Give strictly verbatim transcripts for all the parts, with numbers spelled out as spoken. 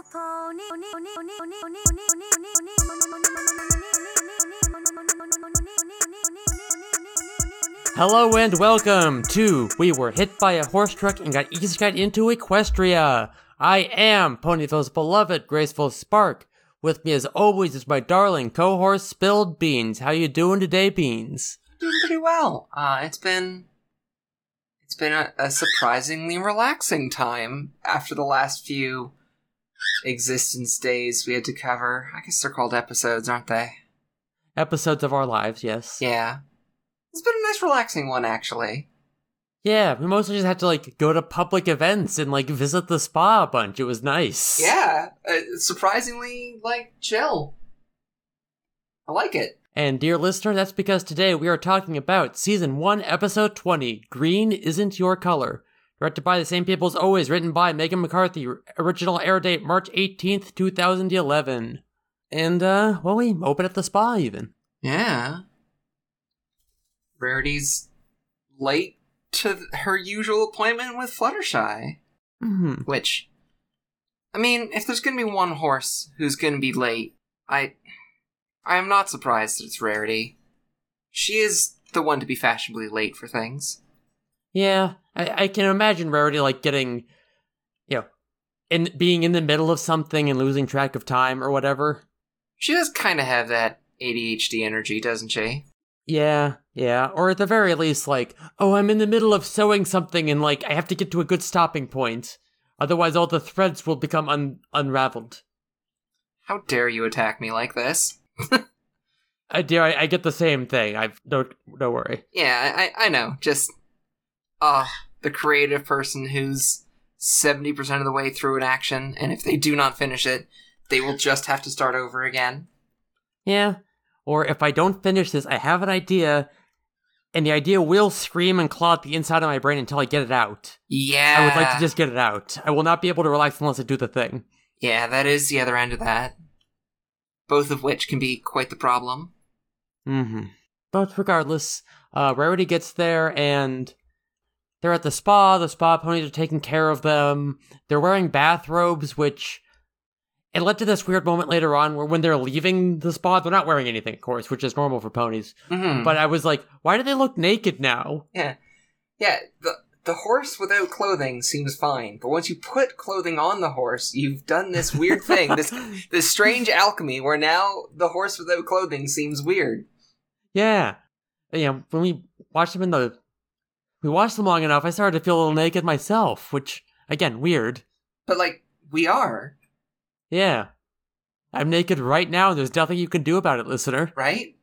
Hello and welcome to We Were Hit by a Horse Truck and Got Isekai'd into Equestria. I am Ponyville's beloved Graceful Spark. With me as always is my darling co-horse Spilled Beans. How you doing today, Beans? Doing pretty well. Uh, it's been it's been a, a surprisingly relaxing time after the last few existence days we had to cover. I guess they're called episodes, aren't they? Episodes of our lives, yes. Yeah. It's been a nice relaxing one, actually. Yeah, we mostly just had to, like, go to public events and, like, visit the spa a bunch. It was nice. Yeah, uh, surprisingly, like, chill. I like it. And, dear listener, that's because today we are talking about Season one, Episode twenty, Green Isn't Your Color. Directed by the same people as always, written by Megan McCarthy, original air date March eighteenth, twenty eleven. And, uh, well, we open at the spa, even. Yeah. Rarity's late to her usual appointment with Fluttershy. Mm-hmm. Which, I mean, if there's gonna be one horse who's gonna be late, I... I am not surprised that it's Rarity. She is the one to be fashionably late for things. Yeah, I, I can imagine Rarity, like, getting, you know, in being in the middle of something and losing track of time or whatever. She does kind of have that A D H D energy, doesn't she? Yeah, yeah, or at the very least, like, oh, I'm in the middle of sewing something and, like, I have to get to a good stopping point. Otherwise all the threads will become un- unraveled. How dare you attack me like this? I dare, I, I get the same thing. I don't, don't worry. Yeah, I, I know. Just, uh, the creative person who's seventy percent of the way through an action, and if they do not finish it, they will just have to start over again. Yeah. Or if I don't finish this, I have an idea, and the idea will scream and claw at the inside of my brain until I get it out. Yeah. I would like to just get it out. I will not be able to relax unless I do the thing. Yeah, that is the other end of that. Both of which can be quite the problem. Mm-hmm. But regardless, uh, Rarity gets there, and they're at the spa. The spa ponies are taking care of them. They're wearing bathrobes, which... It led to this weird moment later on where when they're leaving the spa, they're not wearing anything, of course, which is normal for ponies. Mm-hmm. But I was like, why do they look naked now? Yeah. Yeah, the the horse without clothing seems fine, but once you put clothing on the horse, you've done this weird thing, this this strange alchemy where now the horse without clothing seems weird. Yeah. Yeah, when we watched them in the... We watched them long enough, I started to feel a little naked myself, which, again, weird. But, like, we are. Yeah. I'm naked right now, and there's nothing you can do about it, listener. Right?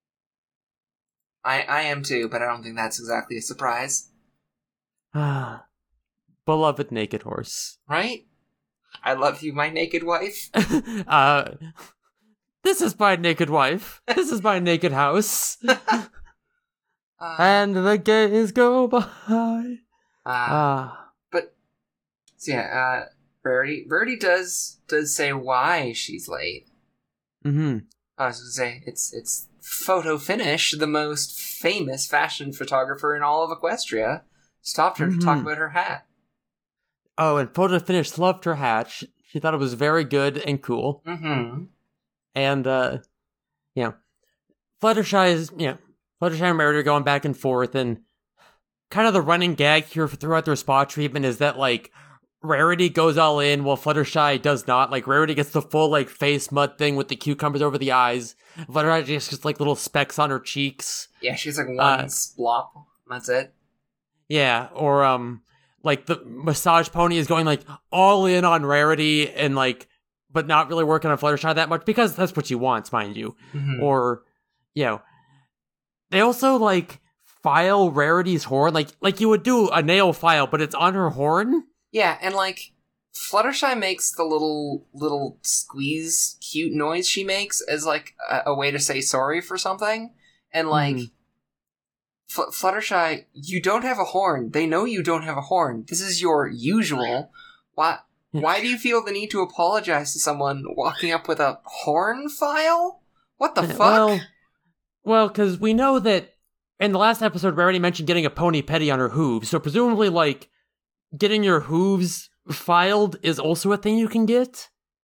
I I am too, but I don't think that's exactly a surprise. Ah. Beloved naked horse. Right? I love you, my naked wife. uh... This is my naked wife. This is my naked house. uh, and the gays go by. Ah. Uh, but, so yeah, uh... Rarity, Rarity does does say why she's late. Mm-hmm. I was going to say, it's it's Photo Finish, the most famous fashion photographer in all of Equestria, stopped her mm-hmm. to talk about her hat. Oh, and Photo Finish loved her hat. She, she thought it was very good and cool. Mm-hmm. And, uh, you know, Fluttershy is, you know, Fluttershy and Rarity are going back and forth, and kind of the running gag here throughout their spa treatment is that, like, Rarity goes all in while Fluttershy does not. Like, Rarity gets the full, like, face mud thing with the cucumbers over the eyes. Fluttershy just gets, like, little specks on her cheeks. Yeah, she's like one uh, splop. That's it. Yeah, or, um, like, the massage pony is going, like, all in on Rarity and, like, but not really working on Fluttershy that much because that's what she wants, mind you. Mm-hmm. Or, you know, they also, like, file Rarity's horn. Like, like you would do a nail file, but it's on her horn. Yeah, and, like, Fluttershy makes the little, little squeeze cute noise she makes as, like, a, a way to say sorry for something. And, like, mm. F- Fluttershy, you don't have a horn. They know you don't have a horn. This is your usual. Why, why do you feel the need to apologize to someone walking up with a horn file? What the fuck? Well, well, because we know that in the last episode, Rarity mentioned getting a pony petty on her hooves, so presumably, like, getting your hooves filed is also a thing you can get?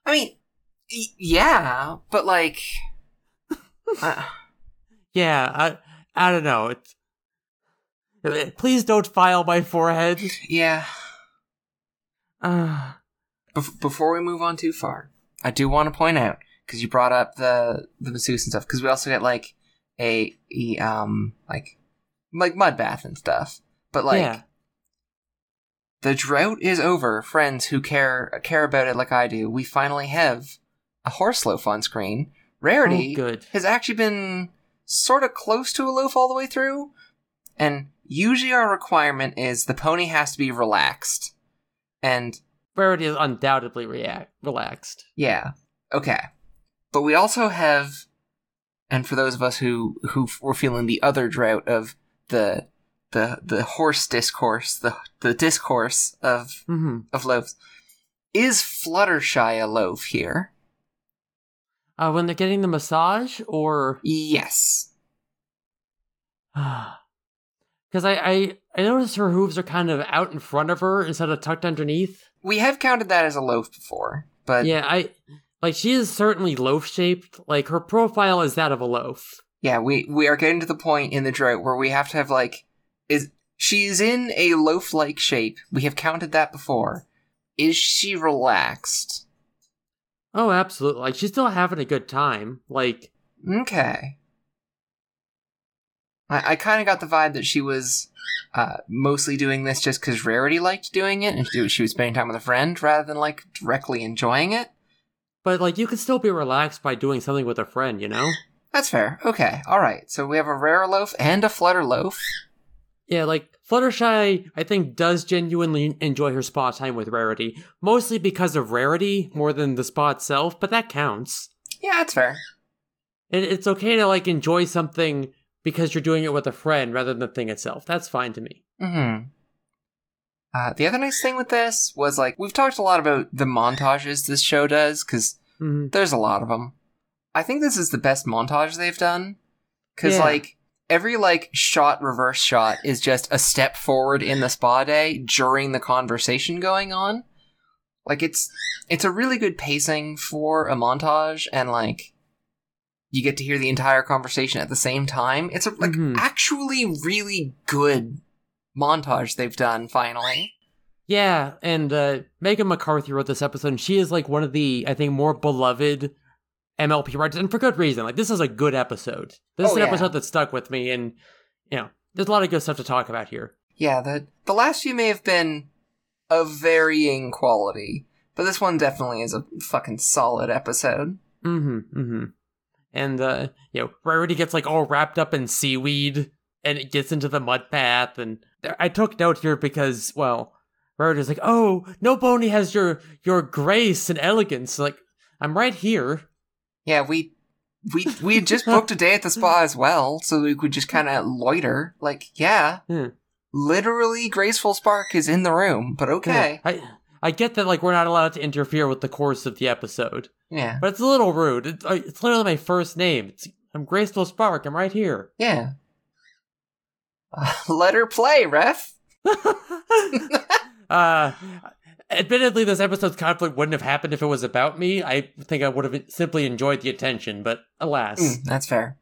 I mean, y- yeah, but like, uh, Yeah, I I don't know. It's, please don't file my forehead. yeah. Uh, Bef- before we move on too far, I do want to point out, because you brought up the the masseuse and stuff, because we also get like a, a um like like mud bath and stuff, but like. yeah. The drought is over, friends who care care about it like I do. We finally have a horse loaf on screen. Rarity Oh, good. has actually been sort of close to a loaf all the way through, and usually our requirement is the pony has to be relaxed. And Rarity is undoubtedly react relaxed. yeah, okay. But we also have, and for those of us who, who were feeling the other drought of the the the horse discourse, the the discourse of Mm-hmm. of loaves. Is Fluttershy a loaf here? Uh, when they're getting the massage, or Yes. because I, I I noticed her hooves are kind of out in front of her instead of tucked underneath. We have counted that as a loaf before, but Yeah, I like she is certainly loaf shaped. Like her profile is that of a loaf. yeah, we, we are getting to the point in the drought where we have to have like is she is in a loaf-like shape. We have counted that before. Is she relaxed? Oh, absolutely. Like she's still having a good time. Like Okay. I, I kind of got the vibe that she was uh, mostly doing this just because Rarity liked doing it, and she, she was spending time with a friend rather than like directly enjoying it. but like you can still be relaxed by doing something with a friend, you know? That's fair. Okay. All right. So we have a rare loaf and a flutter loaf. Yeah, like Fluttershy, I think, does genuinely enjoy her spa time with Rarity, mostly because of Rarity more than the spa itself, but that counts. Yeah, that's fair. It, it's okay to like enjoy something because you're doing it with a friend rather than the thing itself. That's fine to me. Mm-hmm. Uh, the other nice thing with this was, like, we've talked a lot about the montages this show does, because Mm-hmm. there's a lot of them. I think this is the best montage they've done, because, Yeah. like, every, like, shot, reverse shot is just a step forward in the spa day during the conversation going on. Like, it's it's a really good pacing for a montage, and, like, you get to hear the entire conversation at the same time. It's, a, like, Mhm. actually really good montage they've done, finally. Yeah, and uh, Megan McCarthy wrote this episode, and she is like one of the, I think, more beloved M L P writers, and for good reason. Like, this is a good episode. This Oh, is an yeah. episode that stuck with me, and, you know, there's a lot of good stuff to talk about here. Yeah, the the last few may have been of varying quality, but this one definitely is a fucking solid episode. Mm-hmm, mm-hmm. And, uh, you know, Rarity gets, like, all wrapped up in seaweed, and it gets into the mud bath, and I took note here because, well, Rarity's like, oh, no pony has your, your grace and elegance. Like, I'm right here. Yeah, we we we had just booked a day at the spa as well, so we could just kind of loiter. Like, yeah, Hmm. literally, Graceful Spark is in the room, but okay. I I get that, like, we're not allowed to interfere with the course of the episode, Yeah, but it's a little rude. It's, uh, it's literally my first name. It's, I'm Graceful Spark. I'm right here. yeah. Uh, let her play, ref. uh, admittedly, this episode's conflict wouldn't have happened if it was about me. I think I would have simply enjoyed the attention, but alas. Mm, that's fair.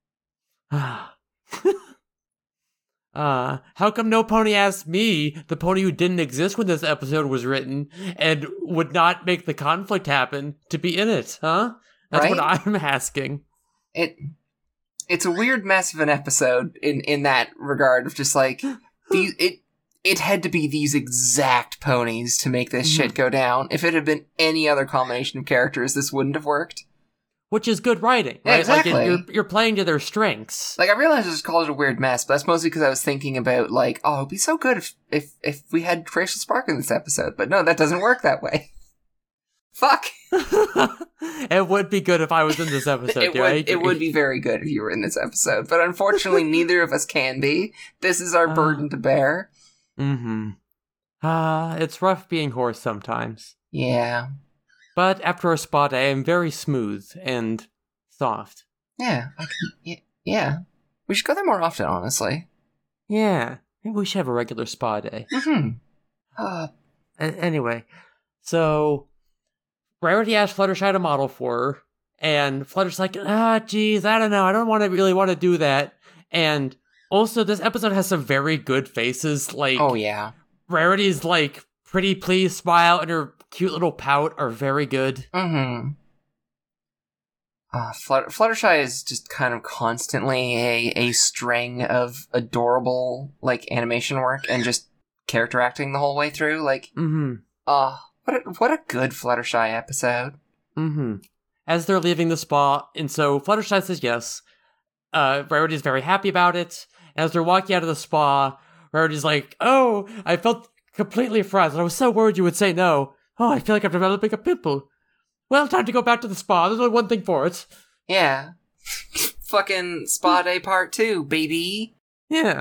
Uh, how come no pony asked me, the pony who didn't exist when this episode was written, and would not make the conflict happen, to be in it, huh? That's Right? what I'm asking. It it's a weird mess of an episode in in that regard of just like the it it had to be these exact ponies to make this shit go down. If it had been any other combination of characters, this wouldn't have worked. Which is good writing, Yeah, right? exactly. Like, it- you're, you're playing to their strengths. Like, I realize I just called it a weird mess, but that's mostly because I was thinking about, like, oh, it'd be so good if if, if we had Graceful Spark in this episode. But no, that doesn't work that way. Fuck. It would be good if I was in this episode. It yeah, I would it agree. would be very good if you were in this episode. But unfortunately, neither of us can be. This is our Ah. burden to bear. Mm-hmm. Ah, it's rough being horse sometimes. Yeah. But after a spa day, I'm very smooth and soft. Yeah. I can, yeah. Yeah. We should go there more often, honestly. Yeah, maybe we should have a regular spa day. Mm-hmm. Uh, A- anyway, so Rarity asked Fluttershy to model for her, and Fluttershy's like, ah, geez, I don't know, I don't want to really want to do that. And also, this episode has some very good faces. Like, oh yeah, Rarity's like pretty pleased smile and her cute little pout are very good. Mm-hmm. Uh, Flut- Fluttershy is just kind of constantly a, a string of adorable, like, animation work and just character acting the whole way through. Like, mm-hmm. uh, what a, what a good Fluttershy episode. Mm-hmm. As they're leaving the spa, and so Fluttershy says yes. Uh, Rarity's very happy about it. As they're walking out of the spa, Rarity's like, oh, I felt completely frazzled. I was so worried you would say no. Oh, I feel like I'm developing a pimple. Well, time to go back to the spa. There's only one thing for it. Yeah. Fucking spa day part two, baby. Yeah.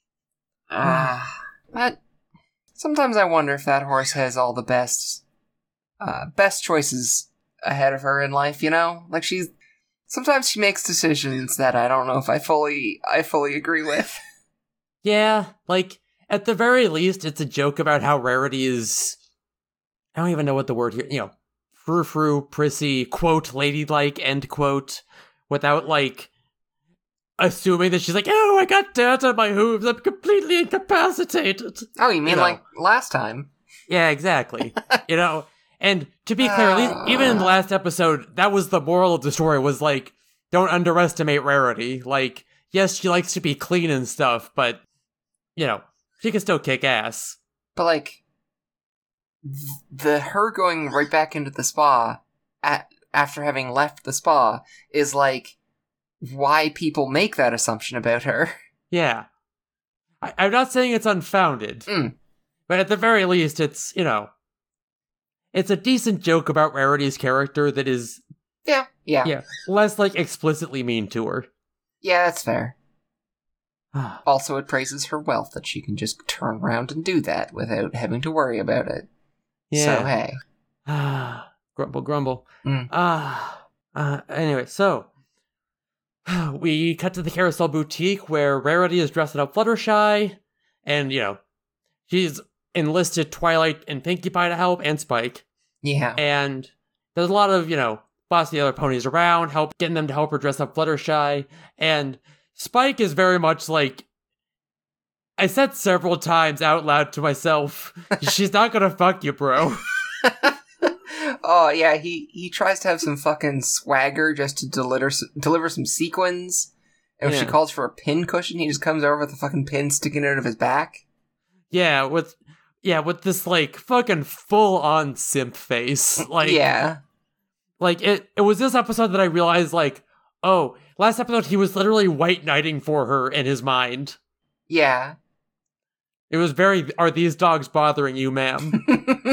Ah. Uh, but sometimes I wonder if that horse has all the best, uh, best choices ahead of her in life, you know? Like, she's, sometimes she makes decisions that I don't know if I fully, I fully agree with. Yeah, like, at the very least, it's a joke about how Rarity is, I don't even know what the word here, you know, frou-frou, prissy, quote, ladylike, end quote, without, like, assuming that she's like, oh, I got dirt on my hooves, I'm completely incapacitated. Oh, you mean you know? like last time? Yeah, exactly. You know, and to be clear, at least, even in the last episode, that was the moral of the story, was like, don't underestimate Rarity. Like, yes, she likes to be clean and stuff, but, you know, she can still kick ass. But, like, the her going right back into the spa at, after having left the spa is, like, why people make that assumption about her. Yeah. I, I'm not saying it's unfounded, mm. but at the very least, it's, you know, it's a decent joke about Rarity's character that is, yeah, yeah, yeah, less, like, explicitly mean to her. Yeah, that's fair. Also, it praises her wealth that she can just turn around and do that without having to worry about it. Yeah. So, hey. Ah, grumble, grumble. Mm. Ah. Uh, anyway, so we cut to the Carousel Boutique where Rarity is dressing up Fluttershy, and, you know, she's enlisted Twilight and Pinkie Pie to help, and Spike. Yeah. And there's a lot of, you know, bossing the other ponies around, help getting them to help her dress up Fluttershy, and Spike is very much like, I said several times out loud to myself, she's not gonna fuck you, bro. Oh, yeah, he, he tries to have some fucking swagger just to deliver, deliver some sequins. And if Yeah. she calls for a pin cushion, he just comes over with a fucking pin sticking out of his back. Yeah, with yeah, with this like fucking full on simp face. Like yeah. Like it it was this episode that I realized like, oh, last episode he was literally white knighting for her in his mind. Yeah. It was very, are these dogs bothering you, ma'am?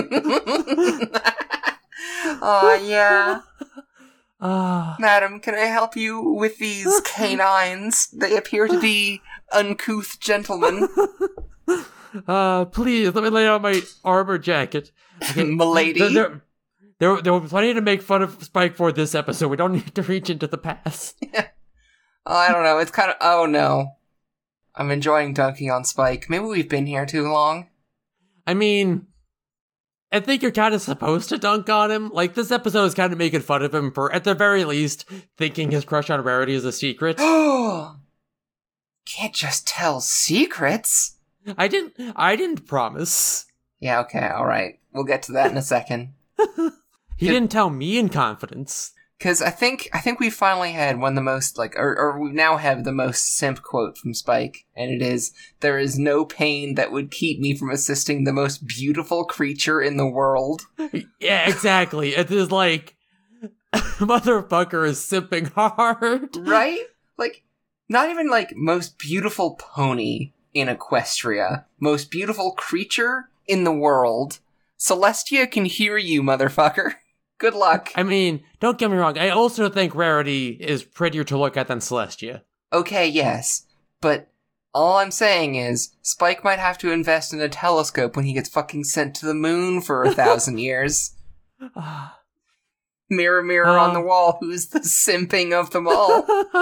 Oh, yeah. Uh, Madam, can I help you with these canines? They appear to be uncouth gentlemen. uh, please, let me lay out my armor jacket. Okay. Milady. There, there, there, there were plenty to make fun of Spike for this episode. We don't need to reach into the past. Yeah. Oh, I don't know. It's kind of... Oh, no. I'm enjoying dunking on Spike. Maybe we've been here too long. I mean, I think you're kind of supposed to dunk on him. Like, this episode is kind of making fun of him for, at the very least, thinking his crush on Rarity is a secret. Can't just tell secrets. I didn't, I didn't promise. Yeah, okay, alright. We'll get to that in a second. He It- didn't tell me in confidence. Because I think I think we finally had one of the most, like, or, or we now have the most simp quote from Spike, and it is, "There is no pain that would keep me from assisting the most beautiful creature in the world." Yeah, exactly. It is like, motherfucker is simping hard. Right? Like, not even, like, most beautiful pony in Equestria. Most beautiful creature in the world. Celestia can hear you, motherfucker. Good luck. I mean, don't get me wrong, I also think Rarity is prettier to look at than Celestia. Okay, yes. But all I'm saying is, Spike might have to invest in a telescope when he gets fucking sent to the moon for a thousand years. Mirror, mirror Uh. on the wall, who's the simping of them all?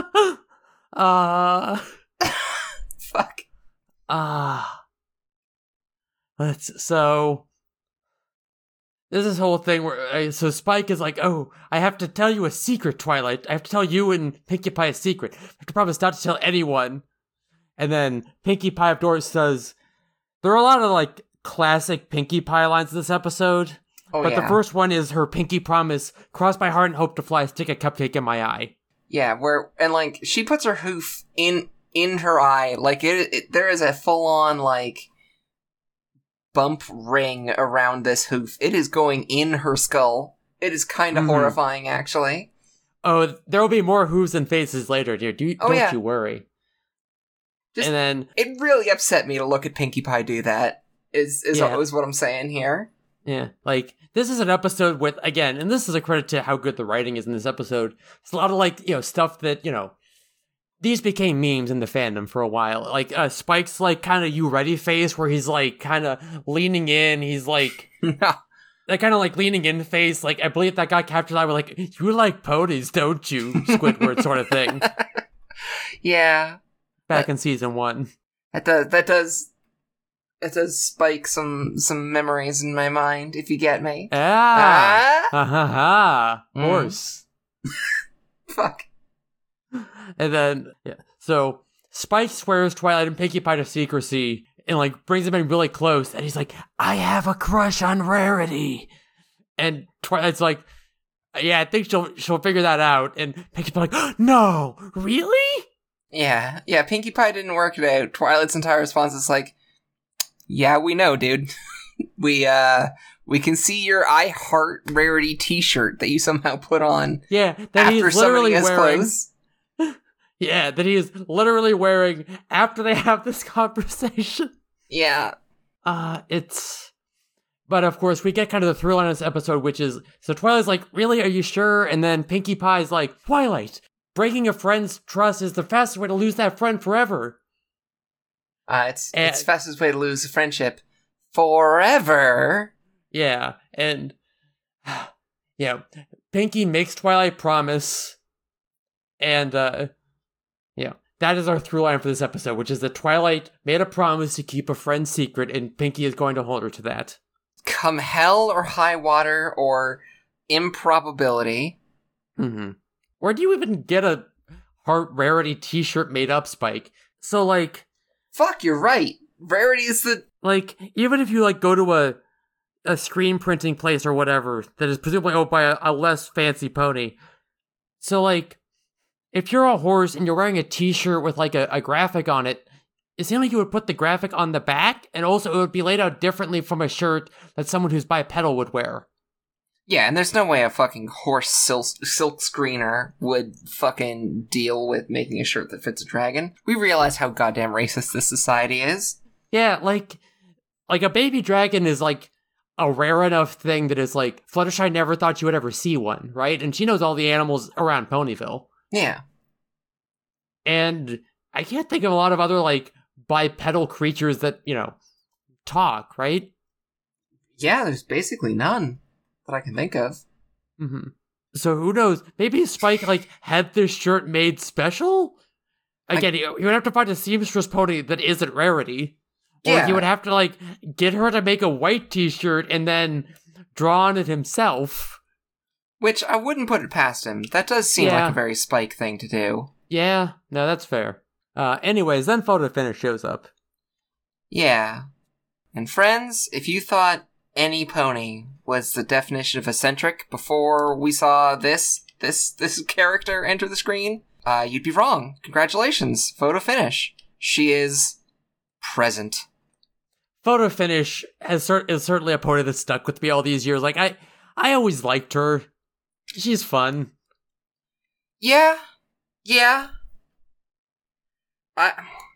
uh, Fuck. ah. Let's, so, There's this whole thing where, uh, so Spike is like, oh, I have to tell you a secret, Twilight. I have to tell you and Pinkie Pie a secret. I have to promise not to tell anyone. And then Pinkie Pie, of course, says, there are a lot of, like, classic Pinkie Pie lines in this episode. Oh, but yeah. the first one is her pinky promise, cross my heart and hope to fly, stick a cupcake in my eye. Yeah, where, and, like, she puts her hoof in, in her eye. Like, it, it there is a full-on, like, bump ring around this hoof. It is going in her skull. It is kind of mm-hmm. horrifying, actually. Oh, there will be more hooves and faces later, dear. Do, oh, don't yeah. you worry. Just, and then it really upset me to look at Pinkie Pie do that, is, is, yeah. is what I'm saying here. Yeah, like, this is an episode with, again, and this is a credit to how good the writing is in this episode. It's a lot of, like, you know, stuff that, you know, these became memes in the fandom for a while. Like, uh, Spike's, like, kind of you ready face, where he's, like, kind of leaning in, he's, like, that kind of, like, leaning in face, like, I believe that got captured, I was like, you like ponies, don't you, Squidward sort of thing. Yeah. Back that, in season one. That does, that does, it does spike some, some memories in my mind, if you get me. Ah! Ha ha ha! Horse. Fuck. And then, yeah, so Spike swears Twilight and Pinkie Pie to secrecy and, like, brings them in really close, and he's like, I have a crush on Rarity. And Twilight's like, yeah, I think she'll she'll figure that out. And Pinkie Pie's like, no, really? Yeah, yeah, Pinkie Pie didn't work it out. Twilight's entire response is like, yeah, we know, dude. we, uh, we can see your I Heart Rarity t-shirt that you somehow put on. Yeah, that after he's literally wearing. clothes. Yeah, that he is literally wearing after they have this conversation. Yeah. Uh, it's... But of course, we get kind of the thrill on this episode, which is... So Twilight's like, really, are you sure? And then Pinkie Pie's like, Twilight, breaking a friend's trust is the fastest way to lose that friend forever. Uh, it's, and, it's the fastest way to lose a friendship forever. Yeah, and... Yeah, Pinkie makes Twilight promise, and, uh... yeah, that is our through line for this episode, which is that Twilight made a promise to keep a friend's secret, and Pinkie is going to hold her to that. Come hell or high water or improbability. Mm-hmm. Where do you even get a Heart Rarity t-shirt made up, Spike? So, like... Fuck, you're right. Rarity is the... Like, even if you, like, go to a a screen printing place or whatever that is presumably owned by a, a less fancy pony. So, like... If you're a horse and you're wearing a t-shirt with, like, a, a graphic on it, it seems like you would put the graphic on the back, and also it would be laid out differently from a shirt that someone who's bipedal would wear. Yeah, and there's no way a fucking horse silk, silk screener would fucking deal with making a shirt that fits a dragon. We realize how goddamn racist this society is. Yeah, like, like a baby dragon is, like, a rare enough thing that is, like, Fluttershy never thought you would ever see one, right? And she knows all the animals around Ponyville. Yeah. And I can't think of a lot of other, like, bipedal creatures that, you know, talk, right? Yeah, there's basically none that I can think of. Mm-hmm. So who knows? Maybe Spike, like, had this shirt made special? Again, I... he would have to find a seamstress pony that isn't Rarity. Or yeah. he would have to, like, get her to make a white t-shirt and then draw on it himself. Which I wouldn't put it past him. That does seem yeah. like a very Spike thing to do. Yeah, no, that's fair. Uh, anyways, then Photo Finish shows up. Yeah. And friends, if you thought any pony was the definition of eccentric before we saw this this this character enter the screen, uh, you'd be wrong. Congratulations, Photo Finish. She is present. Photo Finish has cer- is certainly a pony that stuck with me all these years. Like, I, I always liked her. She's fun. Yeah. Yeah. I...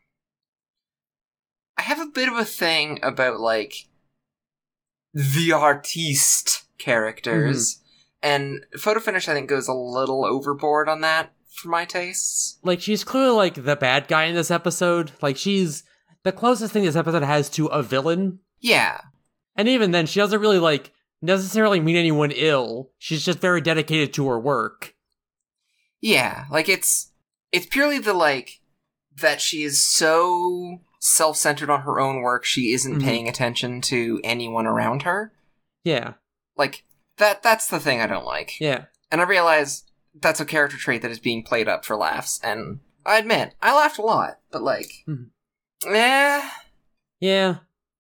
I have a bit of a thing about, like, the artiste characters. Mm-hmm. And Photo Finish, I think, goes a little overboard on that for my tastes. Like, she's clearly, like, the bad guy in this episode. Like, she's the closest thing this episode has to a villain. Yeah. And even then, she doesn't really, like, necessarily mean anyone ill. She's just very dedicated to her work. Yeah, like, it's it's purely the, like, that she is so self-centered on her own work, she isn't mm-hmm. paying attention to anyone around her. Yeah. Like, that that's the thing I don't like. Yeah. And I realize that's a character trait that is being played up for laughs, and I admit, I laughed a lot, but like, mm-hmm. eh. Yeah.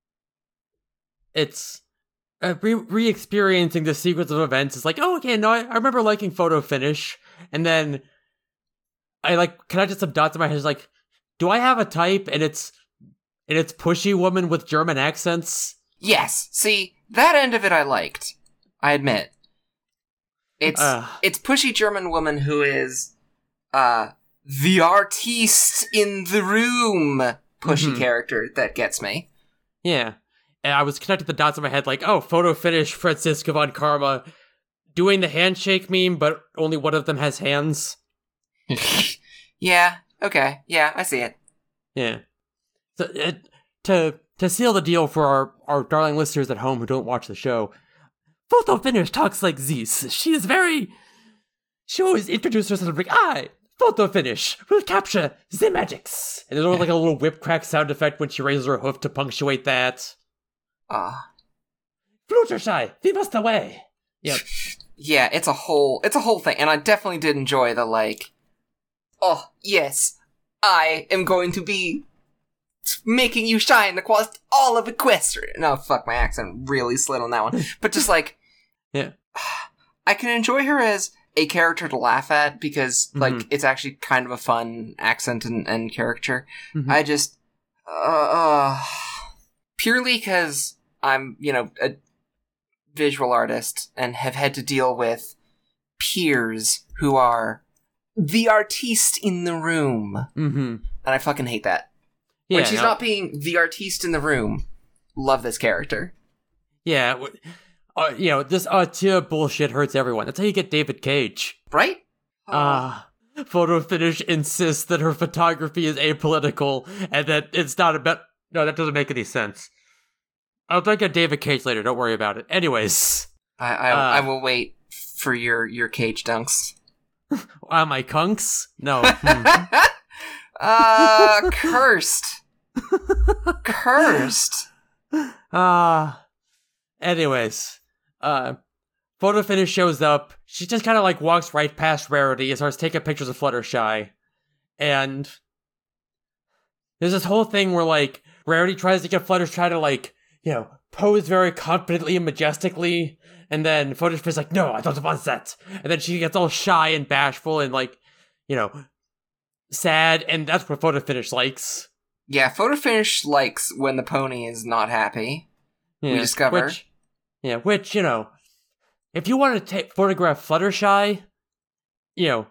It's, uh, re- re-experiencing the sequence of events is like, oh, okay, no, I, I remember liking Photo Finish, and then I like, connected some dots in my head, it's like, do I have a type, and it's, and it's pushy woman with German accents? Yes, see, that end of it I liked, I admit. It's uh, it's pushy German woman who is uh the artiste in the room pushy mm-hmm. character that gets me. Yeah. And I was connecting the dots in my head like, oh, Photo Finish, Franziska von Karma doing the handshake meme, but only one of them has hands. Yeah, okay. Yeah, I see it. Yeah. So it, to to seal the deal for our, our darling listeners at home who don't watch the show, Photo Finish talks like this. She is very... She always introduces herself like, I, Photo Finish, will capture the magics. And there's always like a little whip crack sound effect when she raises her hoof to punctuate that. Ah. Uh. Fluttershy, we must away. Yep. Yeah, it's a whole, it's a whole thing. And I definitely did enjoy the like, oh, yes, I am going to be making you shine across all of Equestria. No, fuck, my accent really slid on that one. But just like, yeah, I can enjoy her as a character to laugh at because, like, mm-hmm. it's actually kind of a fun accent and, and character. Mm-hmm. I just, uh, uh purely because I'm, you know, a visual artist and have had to deal with peers who are the artiste in the room. Mm-hmm. And I fucking hate that. Yeah, when she's no. not being the artiste in the room, love this character. Yeah, uh, you know, this auteur bullshit hurts everyone. That's how you get David Cage. Right? Ah, uh, Photo Finish insists that her photography is apolitical and that it's not about... No, that doesn't make any sense. I'll talk about David Cage later, don't worry about it. Anyways. I I, uh, I will wait for your, your Cage dunks. Uh, my kunks? No. Hmm. uh, cursed. Cursed. Ah. Uh, anyways. Uh, Photo Finish shows up. She just kind of like walks right past Rarity and starts taking pictures of Fluttershy. And there's this whole thing where like Rarity tries to get Fluttershy to like, you know, pose very confidently and majestically. And then Photo Finish is like, no, I don't want that. And then she gets all shy and bashful and like, you know, sad. And that's what Photo Finish likes. Yeah, Photo Finish likes when the pony is not happy. Yeah, we discover. Which, yeah, which, you know, if you want to take photograph Fluttershy, you know,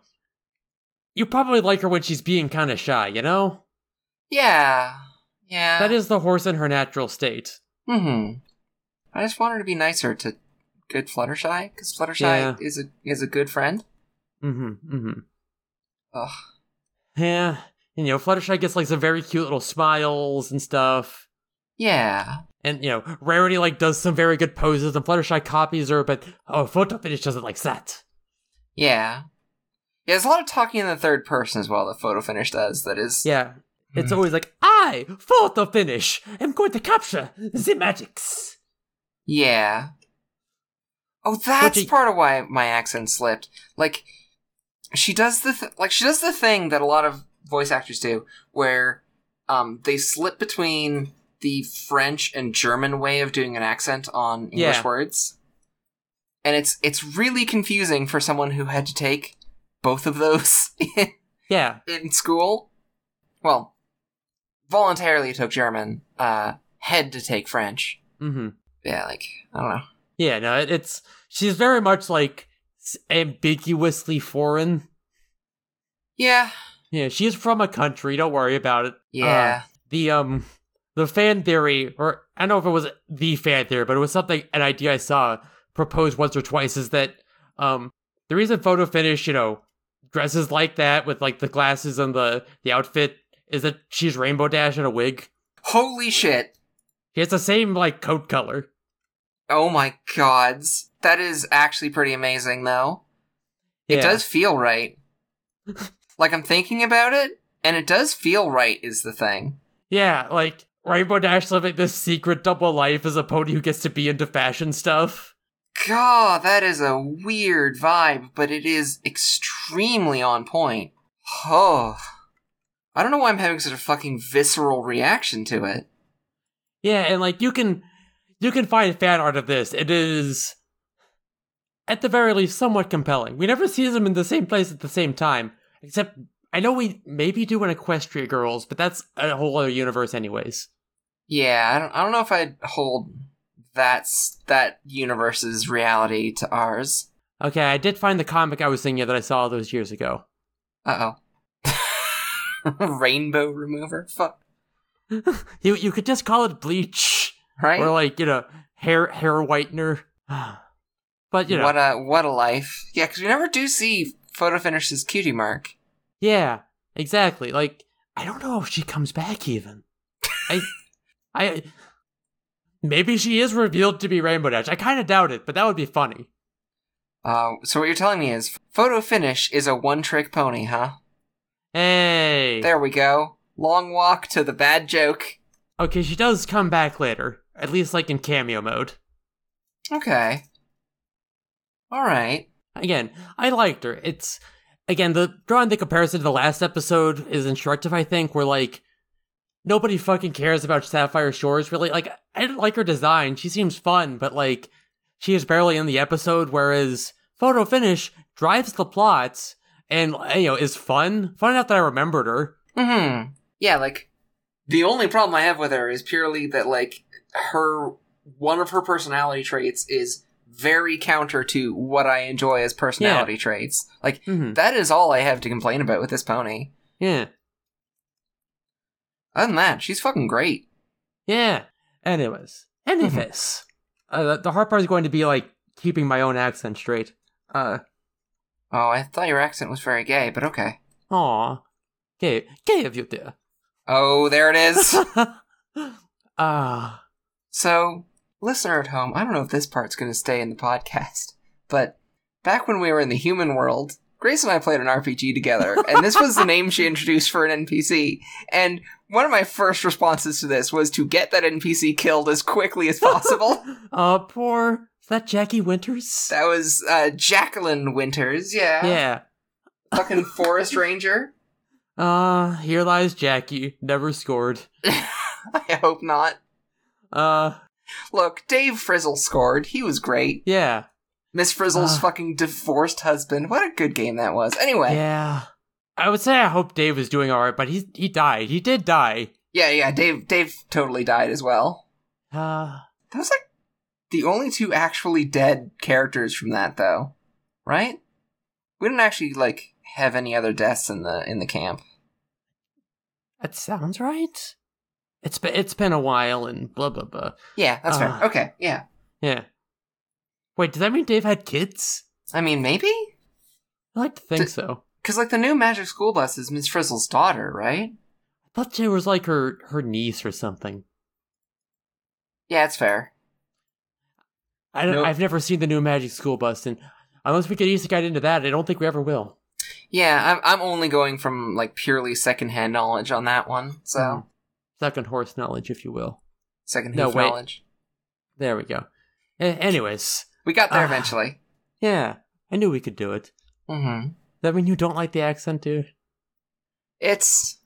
you probably like her when she's being kind of shy, you know? Yeah, yeah. That is the horse in her natural state. Mm-hmm. I just want her to be nicer to good Fluttershy, because Fluttershy yeah. is a is a good friend. Mm-hmm, mm-hmm. Ugh. Yeah, and, you know, Fluttershy gets, like, some very cute little smiles and stuff. Yeah. And, you know, Rarity, like, does some very good poses, and Fluttershy copies her, but, oh, Photo Finish doesn't like that. Yeah. Yeah, there's a lot of talking in the third person as well that Photo Finish does, that is... Yeah. It's always like, I, Photo Finish, am going to capture the magics. Yeah. Oh, that's you... part of why my accent slipped. Like, she does the th- like she does the thing that a lot of voice actors do, where um they slip between the French and German way of doing an accent on English yeah. words, and it's it's really confusing for someone who had to take both of those in, yeah in school. Well, voluntarily took German, uh, had to take French. Mm-hmm. Yeah, like I don't know. Yeah, no, it's she's very much like ambiguously foreign. Yeah. Yeah, she's from a country, don't worry about it. Yeah. Uh, the, um, the fan theory, or I don't know if it was the fan theory, but it was something, an idea I saw proposed once or twice, is that, um, the reason Photo Finish, you know, dresses like that with, like, the glasses and the, the outfit is that she's Rainbow Dash in a wig. Holy shit. She has the same, like, coat color. Oh my gods. That is actually pretty amazing, though. It yeah. does feel right. Like, I'm thinking about it, and it does feel right, is the thing. Yeah, like, Rainbow Dash living this secret double life as a pony who gets to be into fashion stuff. God, that is a weird vibe, but it is extremely on point. Oh. I don't know why I'm having such a fucking visceral reaction to it. Yeah, and like you can you can find fan art of this. It is at the very least somewhat compelling. We never see them in the same place at the same time. Except I know we maybe do in Equestria Girls, but that's a whole other universe anyways. Yeah, I don't I don't know if I'd hold that's that universe's reality to ours. Okay, I did find the comic I was thinking of that I saw all those years ago. Uh-oh. Rainbow remover? Fuck. you you could just call it bleach. Right? Or like, you know, hair hair whitener. But, you know. What a, what a life. Yeah, because we never do see Photo Finish's cutie mark. Yeah, exactly. Like, I don't know if she comes back even. I... I... Maybe she is revealed to be Rainbow Dash. I kind of doubt it, but that would be funny. Uh, so what you're telling me is Photo Finish is a one-trick pony, huh? Hey! There we go. Long walk to the bad joke. Okay, she does come back later. At least, like, in cameo mode. Okay. Alright. Again, I liked her. It's... Again, the drawing the comparison to the last episode is instructive, I think, where, like, nobody fucking cares about Sapphire Shores, really. Like, I didn't like her design. She seems fun, but, like, she is barely in the episode, whereas Photo Finish drives the plots and, you know, is fun. Fun enough that I remembered her. Mm-hmm. Yeah, like, the only problem I have with her is purely that, like, her, one of her personality traits is very counter to what I enjoy as personality Yeah. traits. Like, Mm-hmm. that is all I have to complain about with this pony. Yeah. Other than that, she's fucking great. Yeah. Anyways. Anyways. uh, the, the hard part is going to be, like, keeping my own accent straight. Uh, Oh, I thought your accent was very gay, but okay. aw. Gay, gay of you, dear. Oh, there it is. Ah. So, listener at home, I don't know if this part's going to stay in the podcast, but back when we were in the human world, Grace and I played an R P G together, and this was the name she introduced for an N P C, and one of my first responses to this was to get that N P C killed as quickly as possible. uh, poor... Is that Jackie Winters? That was uh, Jacqueline Winters, yeah. Yeah. Fucking forest ranger. Uh, here lies Jackie. Never scored. I hope not. Uh, Look, Dave Frizzle scored. He was great. yeah. Miss Frizzle's Uh. fucking divorced husband. What a good game that was. Anyway. Yeah. I would say I hope Dave is doing alright, but he he died. He did die. Yeah, yeah, Dave Dave totally died as well. Uh, That was like the only two actually dead characters from that, though. Right? We didn't actually, like, have any other deaths in the in the camp. that sounds right. It's been, it's been a while and blah blah blah. Yeah, that's Uh. fair. Okay, yeah. Yeah. Wait, does that mean Dave had kids? I mean, maybe? I like to think D- so. Because, like, the new Magic School Bus is Miss Frizzle's daughter, right? I thought she was like her, her niece or something. Yeah, it's fair. I don't, Nope. I've never seen the new Magic School Bus, and unless we get easy guide into that, I don't think we ever will. Yeah, I'm, I'm only going from, like, purely secondhand knowledge on that one, so... Mhm. Second horse knowledge, if you will. Second No, hoof wait. knowledge. There we go. A- anyways. We got there Ah. eventually. Yeah, I knew we could do it. Mm-hmm. Does that mean you don't like the accent, dude? It's...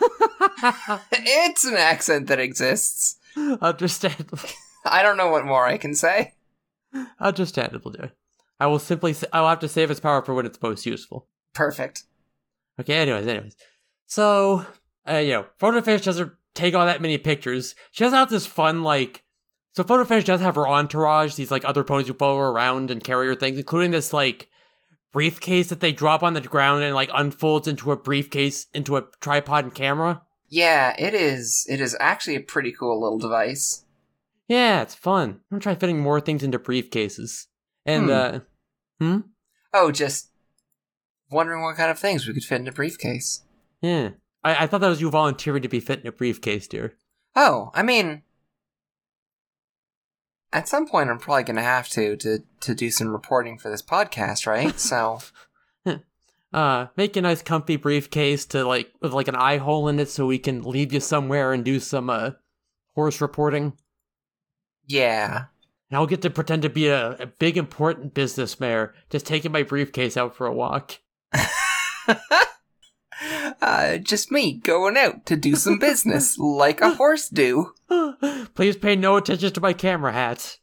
it's an accent that exists. Understandable. I don't know what more I can say. Understandable, dude. I will simply, sa- I will have to save its power for when it's most useful. Perfect. Okay, anyways, anyways. So, uh, you know, Photo Finish doesn't take all that many pictures. She doesn't have this fun, like... So Photo Finish does have her entourage, these, like, other ponies who follow her around and carry her things, including this, like, briefcase that they drop on the ground and, like, unfolds into a briefcase, into a tripod and camera. Yeah, it is. It is actually a pretty cool little device. Yeah, it's fun. I'm gonna try fitting more things into briefcases. And, Hmm. uh... Hmm? Oh, just wondering what kind of things we could fit in a briefcase. Yeah. I, I thought that was you volunteering to be fit in a briefcase, dear. Oh, I mean... At some point, I'm probably going to have to, to to do some reporting for this podcast, right? So, Uh, make a nice comfy briefcase to, like, with, like, an eye hole in it so we can leave you somewhere and do some, uh, horse reporting. yeah. And I'll get to pretend to be a, a big, important business mayor, just taking my briefcase out for a walk. uh, just me going out to do some business, like a horse do. Please pay no attention to my camera hat.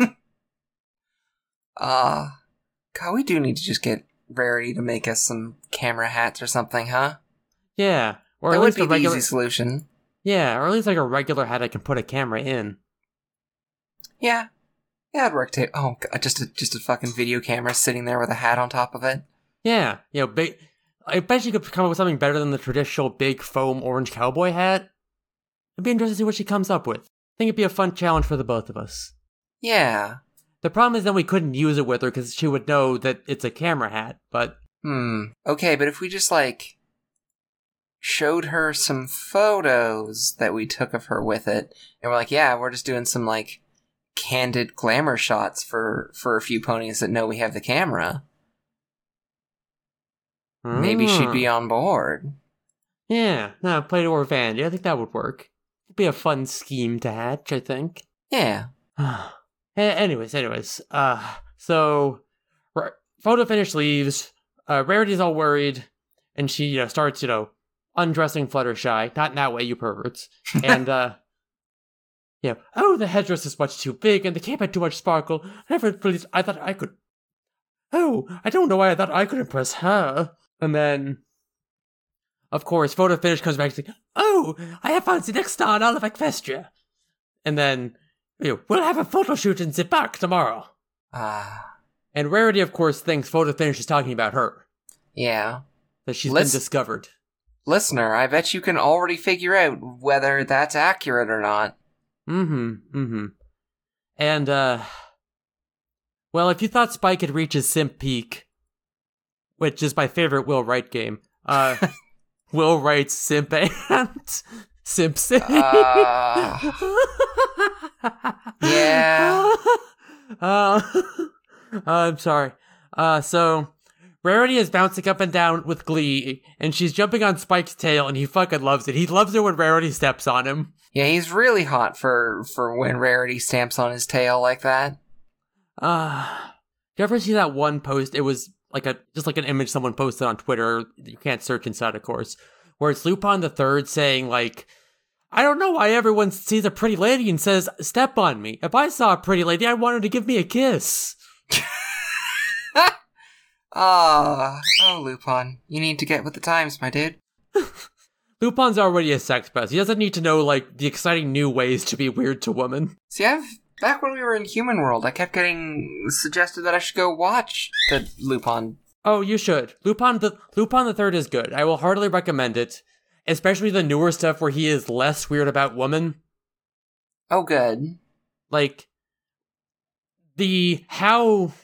uh, God, we do need to just get Rarity to make us some camera hats or something, huh? Yeah. Or that at would least be a regular... the easy solution. Yeah, or at least like a regular hat I can put a camera in. Yeah. Yeah, it'd work too. Oh, God, just a, just a fucking video camera sitting there with a hat on top of it. Yeah, you know, big... I bet you could come up with something better than the traditional big foam orange cowboy hat. I'd be interested to see what she comes up with. I think it'd be a fun challenge for the both of us. Yeah. The problem is then we couldn't use it with her because she would know that it's a camera hat, but... Hmm. Okay, but if we just, like, showed her some photos that we took of her with it, and we're like, yeah, we're just doing some, like, candid glamour shots for, for a few ponies that know we have the camera. Mm. Maybe she'd be on board. Yeah, no, play to her vanity. I think that would work. It'd be a fun scheme to hatch, I think. Yeah. anyways, anyways, uh, so, r- photo finish leaves, uh, Rarity's all worried, and she, you know, starts, you know, undressing Fluttershy, not in that way, you perverts, and, uh, yeah, oh, the headdress is much too big, and the cape had too much sparkle, I never believed, I thought I could, oh, I don't know why I thought I could impress her, and then, of course, photo finish comes back and says, oh, I have found the next star in all of Equestria, and then, you know, we'll have a photo shoot in the park tomorrow. Ah. And Rarity, of course, thinks photo finish is talking about her. Yeah. That she's Lis- been discovered. Listener, I bet you can already figure out whether that's accurate or not. Mm-hmm, mm-hmm. And, uh... well, if you thought Spike had reached his simp peak, which is my favorite Will Wright game, uh... Will Wright's Simp and Simpson. Uh, yeah. Uh, I'm sorry. Uh, so, Rarity is bouncing up and down with glee, and she's jumping on Spike's tail, and he fucking loves it. He loves it when Rarity steps on him. Yeah, he's really hot for, for when Rarity stamps on his tail like that. Uh, do you ever see that one post? It was like a just like an image someone posted on Twitter. You can't search inside, of course. Where it's Lupin the Third saying, like, I don't know why everyone sees a pretty lady and says, step on me. If I saw a pretty lady, I want her to give me a kiss. Ah, oh, Lupin, you need to get with the times, my dude. Lupin's already a sex pest. He doesn't need to know, like, the exciting new ways to be weird to women. See, I've, back when we were in Human World, I kept getting suggested that I should go watch the Lupin. Oh, you should. Lupin the Lupin the Third is good. I will heartily recommend it. Especially the newer stuff where he is less weird about women. Oh, good. Like, the how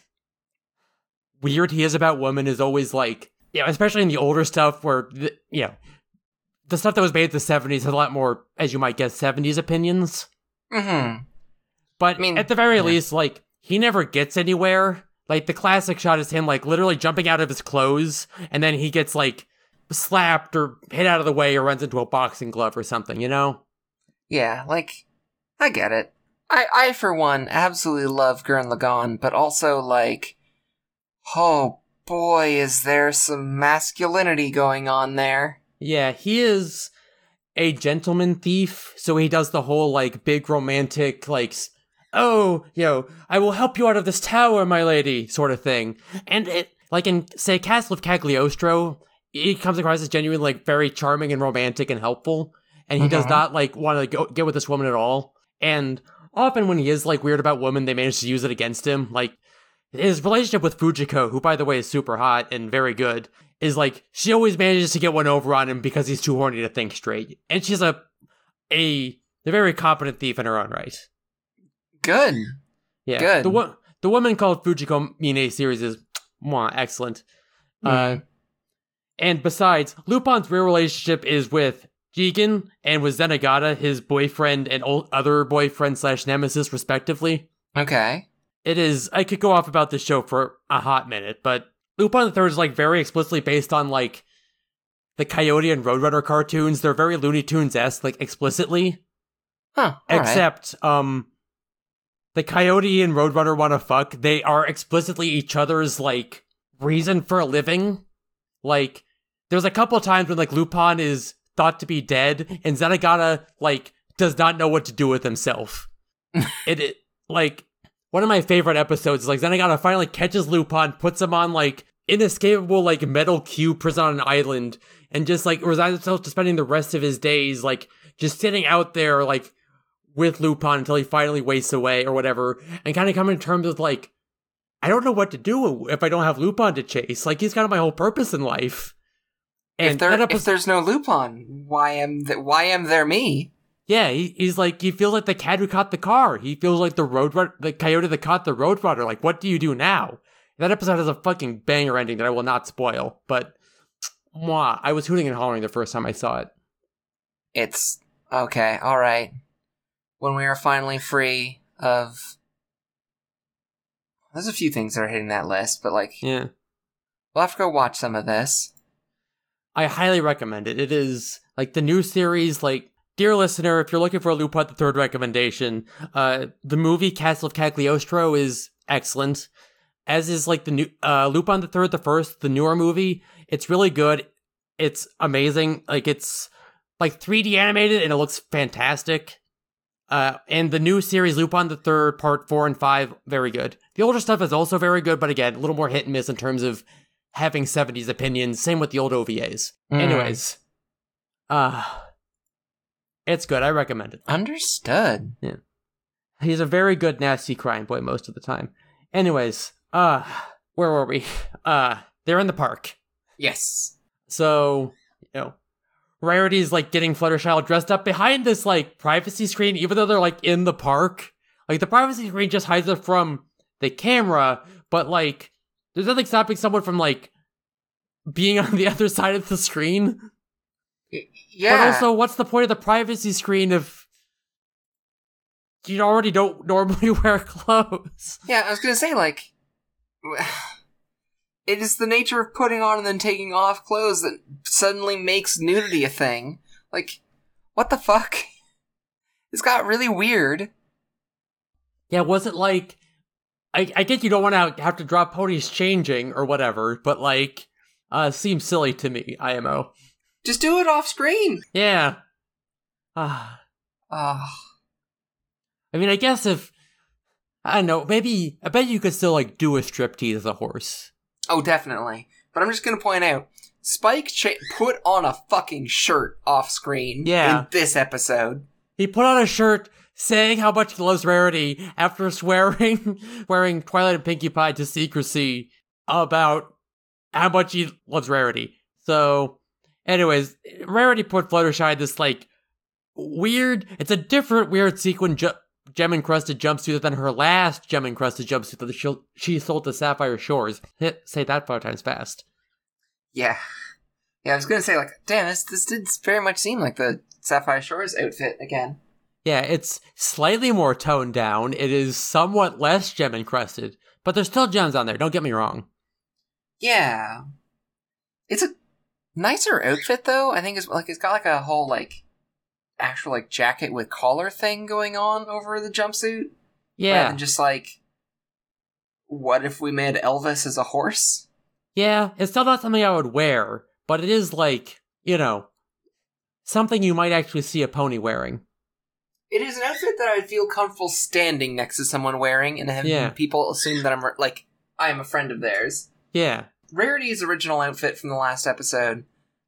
weird he is about women is always like, yeah, especially in the older stuff where, the, you know, the stuff that was made in the seventies has a lot more, as you might guess, seventies opinions. Mm-hmm. But I mean, at the very yeah. least, like, he never gets anywhere. Like, the classic shot is him, like, literally jumping out of his clothes, and then he gets, like, slapped or hit out of the way or runs into a boxing glove or something, you know? Yeah, like, I get it. I, I for one, absolutely love Gurren Lagann, but also, like, oh boy, is there some masculinity going on there. Yeah, he is a gentleman thief, so he does the whole, like, big romantic, like, oh, yo, I will help you out of this tower, my lady, sort of thing. And it, like in, say, Castle of Cagliostro, he comes across as genuinely, like, very charming and romantic and helpful, and he mm-hmm. does not, like, want to go, get with this woman at all. And often when he is, like, weird about women, they manage to use it against him. Like, his relationship with Fujiko, who, by the way, is super hot and very good, is, like, she always manages to get one over on him because he's too horny to think straight. And she's a, a, a very competent thief in her own right. Good. Yeah. Good. The, wo- the woman called Fujiko Mine series is, mwah, excellent. Mm. Uh, And besides, Lupin's real relationship is with Jigen and with Zenigata, his boyfriend and old other boyfriend slash nemesis, respectively. Okay. It is, I could go off about this show for a hot minute, but Lupin the Third is, like, very explicitly based on, like, the Coyote and Roadrunner cartoons. They're very Looney Tunes-esque, like, explicitly. Huh, Except, right. um, the Coyote and Roadrunner want to fuck, they are explicitly each other's, like, reason for a living. Like, there's a couple times when, like, Lupin is thought to be dead, and Zenigata, like, does not know what to do with himself. it, it, like, one of my favorite episodes is, like, Zenigata finally catches Lupin, puts him on, like, inescapable, like, metal cube prison on an island, and just, like, resigns himself to spending the rest of his days, like, just sitting out there, like, with Lupin until he finally wastes away or whatever, and kind of coming to terms with, like, I don't know what to do if I don't have Lupin to chase. Like, he's kind of my whole purpose in life. And if, there, episode, if there's no Lupin, why am th- why am there me? Yeah, he, he's like, he feels like the cat who caught the car. He feels like the road run- the coyote that caught the Roadrunner. Like, what do you do now? That episode has a fucking banger ending that I will not spoil, but mwah, I was hooting and hollering the first time I saw it. It's okay, all right. When we are finally free of... There's a few things that are hitting that list, but, like... Yeah. We'll have to go watch some of this. I highly recommend it. It is, like, the new series, like, dear listener, if you're looking for a Lupin the Third recommendation, uh, the movie Castle of Cagliostro is excellent. As is, like, the new, uh, Lupin the Third, the first, the newer movie. It's really good. It's amazing. Like, it's, like, three D animated, and it looks fantastic. Uh, and the new series, Lupin the Third, Part four and five, very good. The older stuff is also very good, but again, a little more hit and miss in terms of having seventies opinions. Same with the old O V As. Mm. Anyways. Uh, it's good. I recommend it. Understood. Yeah. He's a very good, nasty crime boy most of the time. Anyways, uh, where were we? Uh, they're in the park. Yes. So, you know, Rarity's, like, getting Fluttershy all dressed up behind this, like, privacy screen, even though they're, like, in the park. Like, the privacy screen just hides it from the camera, but, like, there's nothing stopping someone from, like, being on the other side of the screen. Yeah. But also, what's the point of the privacy screen if you already don't normally wear clothes? Yeah, I was gonna say, like... It is the nature of putting on and then taking off clothes that suddenly makes nudity a thing. Like, what the fuck? This got really weird. Yeah, was it like... I, I get you don't want to have to drop ponies changing or whatever, but, like, uh, seems silly to me, I M O. Just do it off screen! Yeah. Ah. Ah. I mean, I guess if... I don't know, maybe... I bet you could still, like, do a striptease as a horse. Oh, definitely. But I'm just gonna point out, Spike cha- put on a fucking shirt off screen yeah. in this episode. He put on a shirt saying how much he loves Rarity after swearing, wearing Twilight and Pinkie Pie to secrecy about how much he loves Rarity. So, anyways, Rarity put Fluttershy in this, like, weird, it's a different weird sequin ju- gem-encrusted jumpsuit than her last gem-encrusted jumpsuit that she, she sold to Sapphire Shores. Hit, say that five times fast. Yeah. Yeah, I was gonna say, like, damn, this, this did very much seem like the Sapphire Shores outfit again. Yeah, it's slightly more toned down. It is somewhat less gem-encrusted, but there's still gems on there, don't get me wrong. Yeah. It's a nicer outfit, though. I think it's, like, it's got, like, a whole, like, actual, like, jacket with collar thing going on over the jumpsuit. Yeah. Rather than just, like, what if we made Elvis as a horse? Yeah, it's still not something I would wear, but it is, like, you know, something you might actually see a pony wearing. It is an outfit that I would feel comfortable standing next to someone wearing and having yeah. people assume that I'm, like, I am a friend of theirs. Yeah. Rarity's original outfit from the last episode,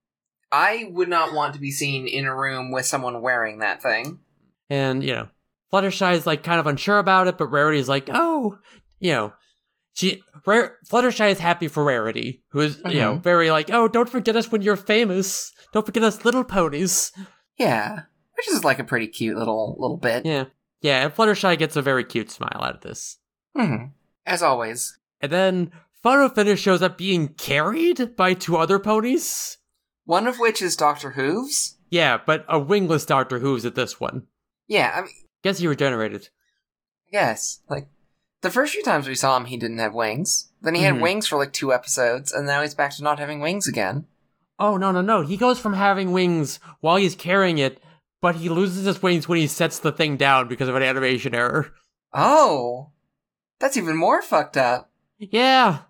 I would not want to be seen in a room with someone wearing that thing. And, you know, Fluttershy's, like, kind of unsure about it, but Rarity's like, oh, you know, she, Rar- Fluttershy is happy for Rarity, who is, mm-hmm. you know, very like, oh, don't forget us when you're famous. Don't forget us little ponies. Yeah, which is, like, a pretty cute little little bit. Yeah. Yeah, and Fluttershy gets a very cute smile out of this. Mm-hmm. As always. And then Photo Finish shows up being carried by two other ponies. One of which is Doctor Hooves. Yeah, but a wingless Doctor Hooves at this one. Yeah, I mean... Guess he regenerated. I guess. Like, the first few times we saw him, he didn't have wings. Then he mm-hmm. had wings for, like, two episodes, and now he's back to not having wings again. Oh, no, no, no. He goes from having wings while he's carrying it, but he loses his wings when he sets the thing down because of an animation error. Oh, that's even more fucked up. Yeah.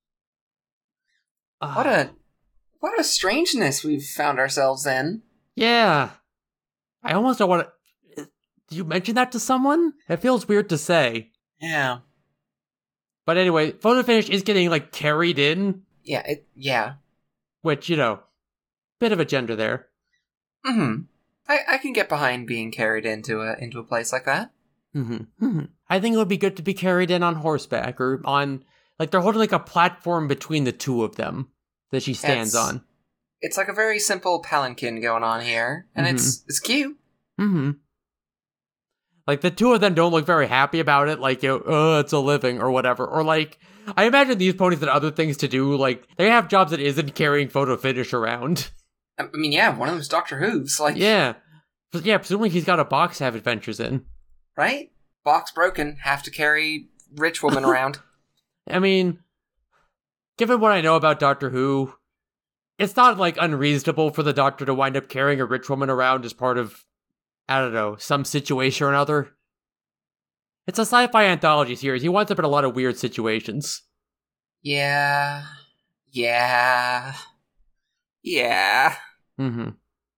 Uh, What a what a strangeness we've found ourselves in. Yeah. I almost don't want to... Did you mention that to someone? It feels weird to say. Yeah. But anyway, photo finish is getting, like, carried in. Yeah, it, yeah. Which, you know, bit of a gender there. Mm-hmm. I, I can get behind being carried into a into a place like that. Mm-hmm. Mm-hmm. I think it would be good to be carried in on horseback or on... Like, they're holding, like, a platform between the two of them that she stands It's- on. It's like a very simple palanquin going on here, and Mhm. it's it's cute. Mm-hmm. Like, the two of them don't look very happy about it, like, you know, oh, it's a living, or whatever. Or, like, I imagine these ponies had other things to do, like, they have jobs that isn't carrying photo finish around. I mean, yeah, one of them's Doctor Who's, like, Yeah. But yeah, presumably he's got a box to have adventures in. right? Box broken, have to carry rich woman around. I mean, given what I know about Doctor Who, it's not, like, unreasonable for the Doctor to wind up carrying a rich woman around as part of, I don't know, some situation or another. It's a sci-fi anthology series. He winds up in a lot of weird situations. Yeah, yeah, yeah. Mm-hmm.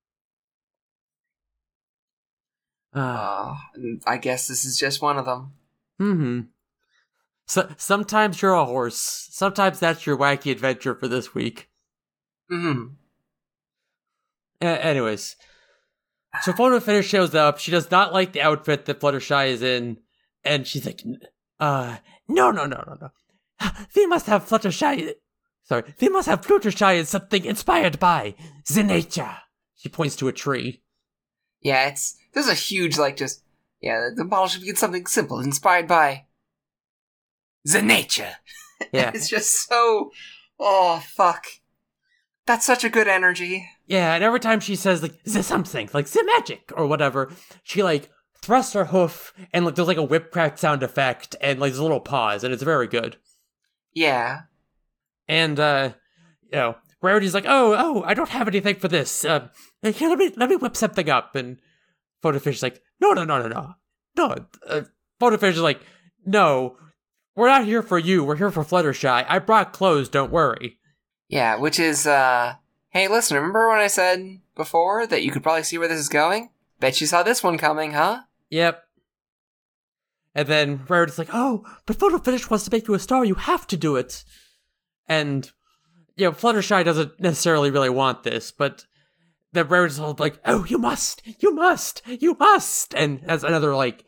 Uh, Uh, I guess this is just one of them. mm-hmm. So, sometimes you're a horse. Sometimes that's your wacky adventure for this week. Mm-hmm. A- anyways. So photo finish shows up. She does not like the outfit that Fluttershy is in. And she's like, uh, no, no, no, no, no. We must have Fluttershy. Sorry. We must have Fluttershy as something inspired by the nature. She points to a tree. Yeah, it's there's a huge like just yeah. The model should be something simple, inspired by the nature. Yeah. It's just so oh fuck. That's such a good energy. Yeah, and every time she says, like, the something, like, the magic, or whatever, she, like, thrusts her hoof, and, like, there's, like, a whip crack sound effect, and, like, there's a little pause, and it's very good. Yeah. And, uh, you know, Rarity's like, oh, oh, I don't have anything for this. Uh, here, let me, let me whip something up. And Photofish is like, no, no, no, no, no. No, uh, Photofish is like, no, we're not here for you. We're here for Fluttershy. I brought clothes, don't worry. Yeah, which is, uh, hey, listen, remember when I said before that you could probably see where this is going? Bet you saw this one coming, huh? Yep. And then Rarity's like, oh, but Photo Finish wants to make you a star, you have to do it. And, you know, Fluttershy doesn't necessarily really want this, but then Rarity's all like, oh, you must, you must, you must. And as another, like,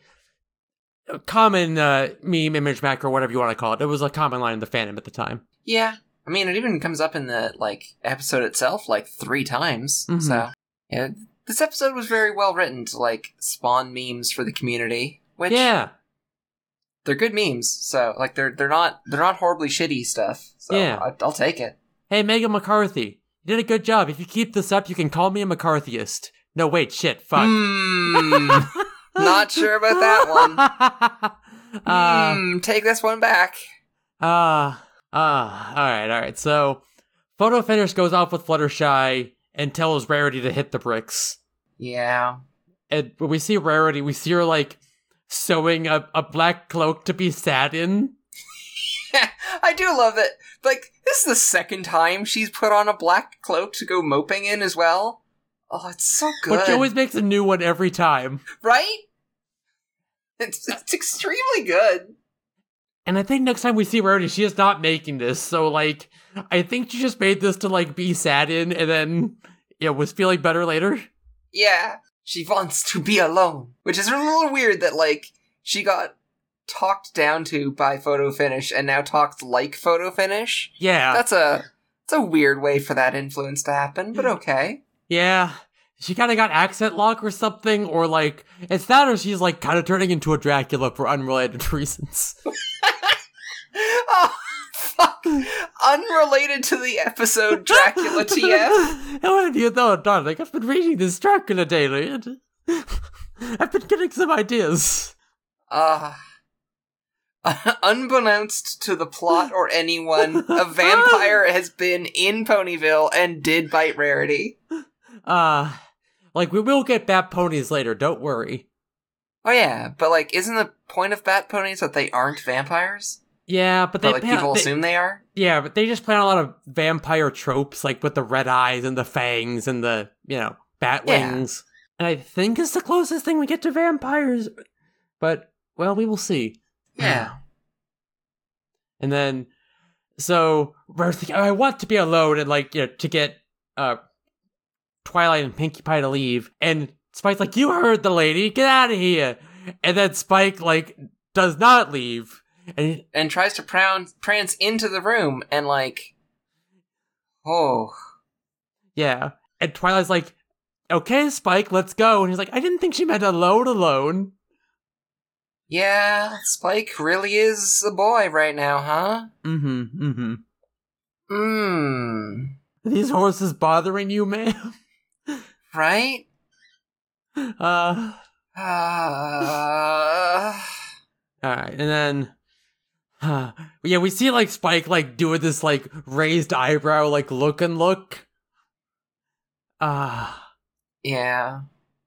common uh, meme, image mac, or whatever you want to call it. It was a common line in the fandom at the time. Yeah. I mean, it even comes up in the, like, episode itself, like, three times. Mhm. So, yeah, this episode was very well written to, like, spawn memes for the community. Which, Yeah. they're good memes. So, like, they're they're not they're not horribly shitty stuff. So, Yeah. I, I'll take it. Hey, Megan McCarthy, you did a good job. If you keep this up, you can call me a McCarthyist. No, wait, shit, fuck. Hmm. Not sure about that one. uh, Hmm. Take this one back. Ah, ah, alright, alright. So, Photo Finish goes off with Fluttershy and tells Rarity to hit the bricks. Yeah. And when we see Rarity, we see her, like, sewing a, a black cloak to be sat in. I do love that. Like, this is the second time she's put on a black cloak to go moping in as well. Oh, it's so good. But she always makes a new one every time. Right? It's, it's extremely good. And I think next time we see Rarity, she is not making this. So, like, I think she just made this to, like, be sat in and then, you know, was feeling better later. Yeah. She wants to be alone. Which is a little weird that, like, she got talked down to by Photo Finish and now talks like Photo Finish. Yeah. That's a, that's a weird way for that influence to happen, but okay. Yeah. She kind of got accent lock or something, or, like, it's that or she's, like, kind of turning into a Dracula for unrelated reasons. Oh, fuck. Unrelated to the episode Dracula T F. How have you know, darling? I've been reading this Dracula daily, and I've been getting some ideas. Uh, unbeknownst to the plot or anyone, a vampire has been in Ponyville and did bite Rarity. Uh, like, we will get bat ponies later, don't worry. Oh yeah, but like, isn't the point of bat ponies that they aren't vampires? Yeah, but they But like play- people they- assume they are. Yeah, but they just play on a lot of vampire tropes, like with the red eyes and the fangs and the, you know, bat Yeah. wings. And I think it's the closest thing we get to vampires. But, well, we will see. Yeah. And then, so, we're thinking, I want to be alone and, like, you know, to get uh, Twilight and Pinkie Pie to leave. And Spike's like, you heard the lady, get out of here. And then Spike, like, does not leave. And, And tries to proun- prance into the room, and like, oh, yeah. And Twilight's like, okay, Spike, let's go. And he's like, I didn't think she meant alone, alone. yeah, Spike really is a boy right now, huh? Mm-hmm, mm-hmm. Mmm. Are these horses bothering you, ma'am? Right? Uh, Uh... alright, and then, uh, yeah, we see, like, Spike, like, doing this, like, raised eyebrow, like, look and look. Ah. Uh, Yeah.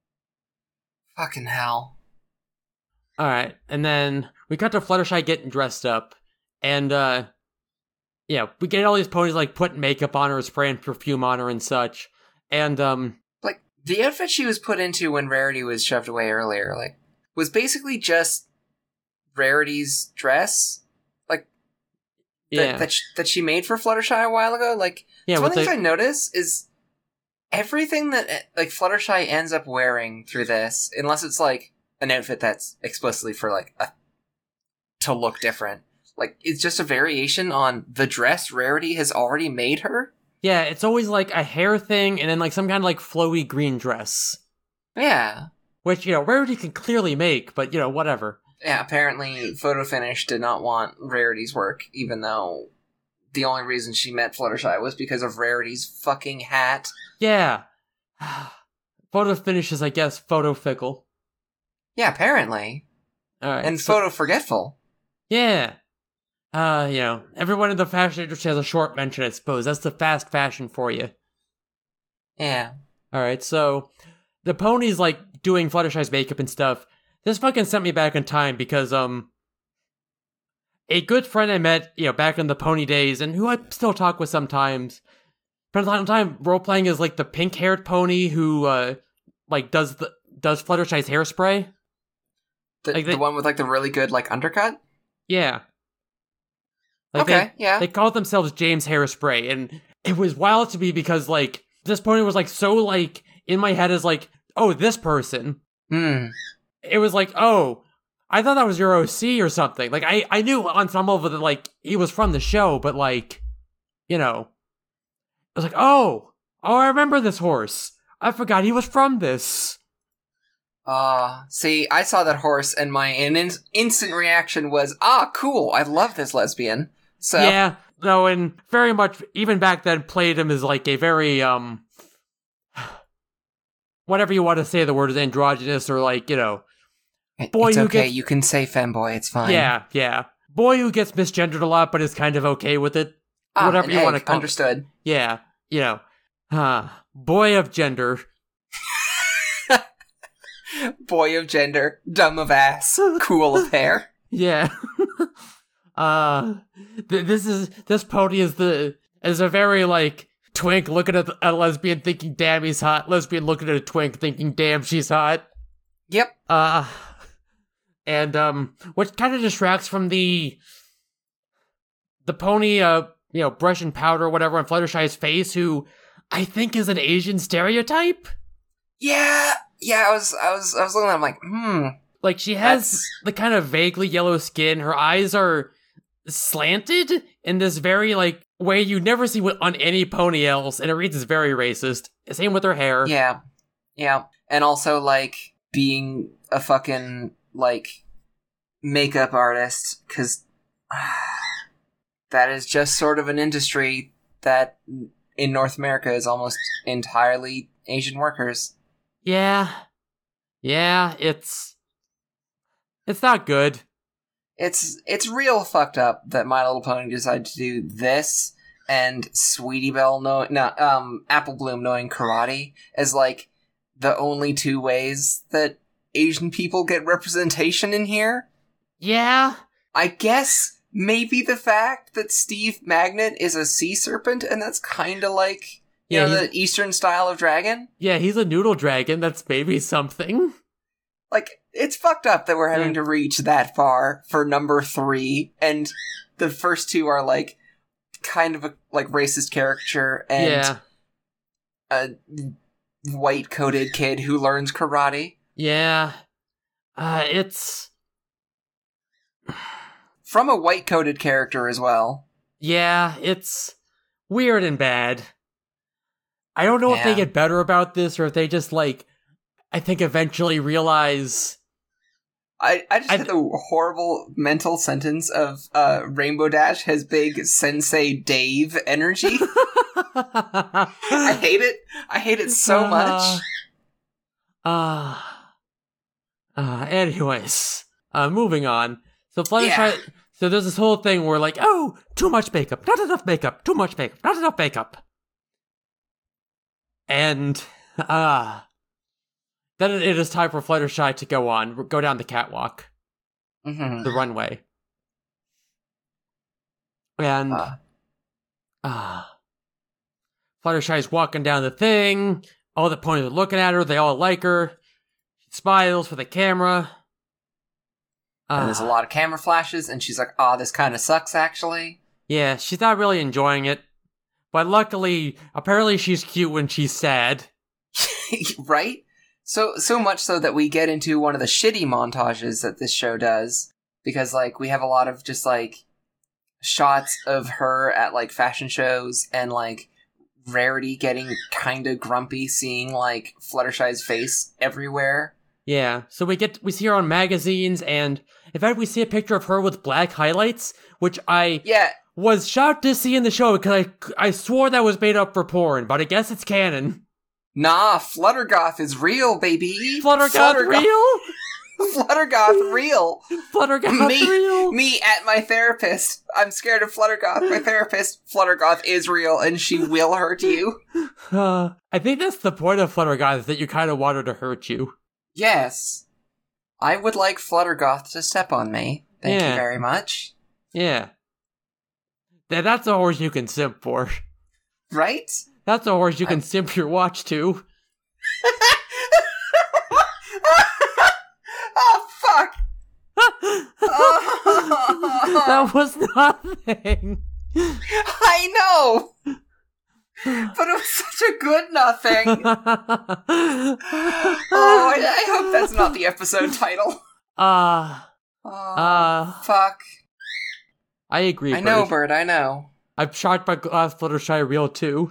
Fucking hell. alright, and then we cut to Fluttershy getting dressed up, and, uh, yeah, we get all these ponies, like, putting makeup on her, spraying perfume on her and such, and, um... Like, the outfit she was put into when Rarity was shoved away earlier, like, was basically just Rarity's dress. Like, that, yeah. that, sh- that she made for Fluttershy a while ago. Like, Yeah, so one with thing the- I notice is everything that, like, Fluttershy ends up wearing through this, unless it's, like, an outfit that's explicitly for, like, a, to look different. Like, it's just a variation on the dress Rarity has already made her. Yeah, it's always, like, a hair thing, and then, like, some kind of, like, flowy green dress. Yeah. Which, you know, Rarity can clearly make, but, you know, whatever. Yeah, apparently Photo Finish did not want Rarity's work, even though the only reason she met Fluttershy was because of Rarity's fucking hat. Yeah. Photo Finish is, I guess, photo fickle. Yeah, apparently. Alright. And so- photo forgetful. Yeah. Uh, you know, everyone in the fashion industry has a short mention, I suppose. That's the fast fashion for you. Yeah. Alright, so the pony's, like, doing Fluttershy's makeup and stuff. This fucking sent me back in time because, um, a good friend I met, you know, back in the pony days, and who I still talk with sometimes, from time to time, role-playing as, like, the pink-haired pony who, uh, like, does the does Fluttershy's hairspray. The, Like they- the one with, like, the really good, like, undercut? Yeah. Like, okay, they, yeah. They called themselves James Hairspray, and it was wild to me because, like, this pony was, like, so, like, in my head as, like, oh, this person. Hmm. It was like, oh, I thought that was your O C or something. Like, I, I knew on some level that, like, he was from the show, but, like, you know, I was like, oh, oh, I remember this horse. I forgot he was from this. Uh, see, I saw that horse, and my in- instant reaction was, ah, cool, I love this lesbian. So, Yeah, no, and very much, even back then, played him as, like, a very, um, whatever you want to say the word is androgynous, or, like, you know, boy it's who okay, gets- you can say femboy, it's fine. yeah, yeah. Boy who gets misgendered a lot, but is kind of okay with it. Ah, whatever an you egg, wanna call it. understood. Yeah, you know, uh, boy of gender. Boy of gender, dumb of ass, cool of hair. Yeah. uh, th- this is, this pony is the, is a very, like, twink looking at a lesbian thinking, damn, he's hot. Lesbian looking at a twink thinking, damn, she's hot. Yep. Uh, and, um, what kind of distracts from the, the pony, uh, you know, brush and powder or whatever on Fluttershy's face, who I think is an Asian stereotype. Yeah, yeah, I was, I was, I was looking at it, I'm like, hmm. Like, she has That's- the kind of vaguely yellow skin. Her eyes are slanted in this very, like, way you never see with- on any pony else, and it reads as very racist. Same with her hair. Yeah, yeah. And also, like, being a fucking, like, makeup artist, because that is just sort of an industry that in North America is almost entirely Asian workers. Yeah. Yeah, it's... It's not good. It's it's real fucked up that My Little Pony decided to do this, and Sweetie Belle knowing, no, um, Apple Bloom knowing karate as, like, the only two ways that Asian people get representation in here. Yeah. I guess maybe the fact that Steve Magnet is a sea serpent, and that's kind of like, you Yeah, know, he's- the Eastern style of dragon. Yeah, he's a noodle dragon. That's maybe something. Like, it's fucked up that we're having Yeah. to reach that far for number three, and the first two are like kind of a like racist caricature and Yeah. a white coated kid who learns karate Yeah. Uh, it's... from a white coated character as well. Yeah, it's weird and bad. I don't know if they Yeah. get better about this or if they just, like, I think eventually realize... I, I just I- had the horrible mental sentence of uh, Rainbow Dash has big Sensei Dave energy. I hate it. I hate it so much. Ah. Uh, uh, anyways, uh, moving on. So Fluttershy, Yeah. so there's this whole thing where like, oh, too much makeup, not enough makeup, too much makeup, not enough makeup. And, uh, then it it is time for Fluttershy to go on, go down the catwalk, Mm-hmm. the runway. And, Uh. ah. Fluttershy's walking down the thing. All the ponies are looking at her. They all like her. She smiles for the camera. And there's a Ah, lot of camera flashes, and she's like, "Ah, this kind of sucks, actually." Yeah, she's not really enjoying it. But luckily, apparently she's cute when she's sad. Right? So so much so that we get into one of the shitty montages that this show does, because like we have a lot of just like shots of her at like fashion shows, and like Rarity getting kind of grumpy, seeing like Fluttershy's face everywhere. Yeah, so we get we see her on magazines, and in fact, we see a picture of her with black highlights, which I Yeah, was shocked to see in the show because I I swore that was made up for porn, but I guess it's canon. nah, Fluttergoth is real, baby. Fluttergoth real? Fluttergoth real. Fluttergoth Me- real? Me at my therapist. I'm scared of Fluttergoth. My therapist, Fluttergoth is real, and she will hurt you. Uh, I think that's the point of Fluttergoth, is that you kind of want her to hurt you. Yes. I would like Fluttergoth to step on me. Thank Yeah. you very much. Yeah. Th- That's a horse you can simp for. Right? That's a horse you can simp your watch to. Oh, fuck! Oh. That was nothing. I know! But it was such a good nothing. Oh, I, I hope that's not the episode title. Uh, Oh, uh, fuck. I agree, I know, Bird. Bird, I know. I'm shocked by Glass Fluttershy real too.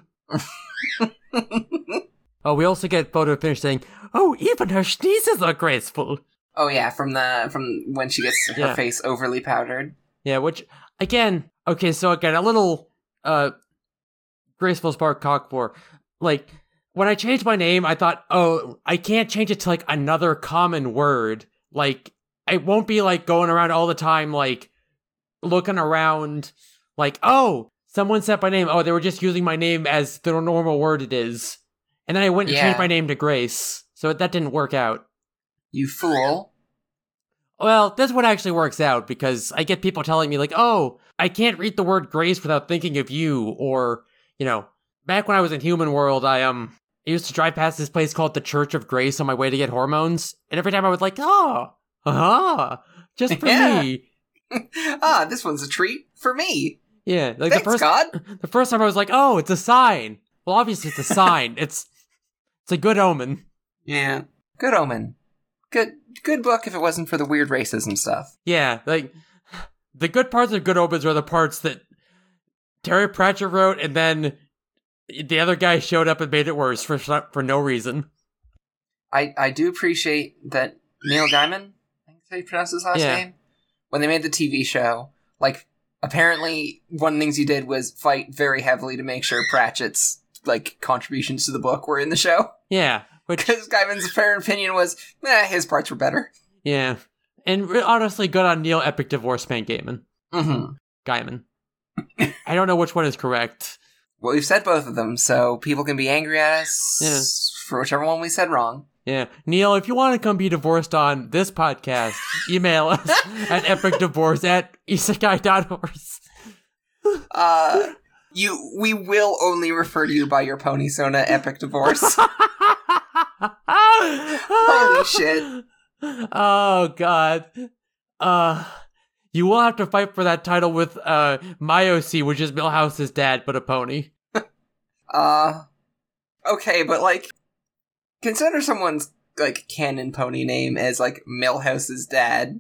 Oh, we also get photo finish saying, oh, even her sneezes are graceful. Oh yeah, from the from when she gets her Yeah. face overly powdered. Yeah, which, again, okay, so again, a little, uh, graceful spark cock for, like, when I changed my name, I thought, oh, I can't change it to, like, another common word. Like, I won't be, like, going around all the time, like, looking around, like, oh, someone said my name. Oh, they were just using my name as the normal word it is. And then I went and Yeah. changed my name to Grace. So that didn't work out. You fool. Well, this one actually works out because I get people telling me, like, oh, I can't read the word Grace without thinking of you. Or, you know, back when I was in Human World, I, um, I used to drive past this place called the Church of Grace on my way to get hormones. And every time I was like, oh, uh-huh, just for Yeah. me. Ah, this one's a treat for me. Yeah, like Thanks, the first God. the first time I was like, oh, it's a sign. Well, obviously it's a sign. it's it's a good omen. Yeah. Good Omen. Good good book if it wasn't for the weird racism stuff. Yeah, like the good parts of Good Omens are the parts that Terry Pratchett wrote, and then the other guy showed up and made it worse for for no reason. I, I do appreciate that Neil Gaiman, I think that's how you pronounce his last Yeah. name, when they made the T V show, like, apparently one of the things he did was fight very heavily to make sure Pratchett's, like, contributions to the book were in the show. Yeah, which Because Gaiman's apparent opinion was, eh, his parts were better. yeah, and re- honestly, good on Neil Epic Divorce Man Gaiman. Mm-hmm. Gaiman. I don't know which one is correct. Well, we've said both of them, so people can be angry at us Yeah. for whichever one we said wrong. Yeah. Neil, if you want to come be divorced on this podcast, email us at epicdivorce at isekai dot horse. Uh, you, we will only refer to you by your pony Sona Epic Divorce. Holy shit. Oh, God. Uh, you will have to fight for that title with, uh, Myosi, which is Milhouse's dad, but a pony. uh, okay, but, like, consider someone's, like, canon pony name as, like, Milhouse's dad.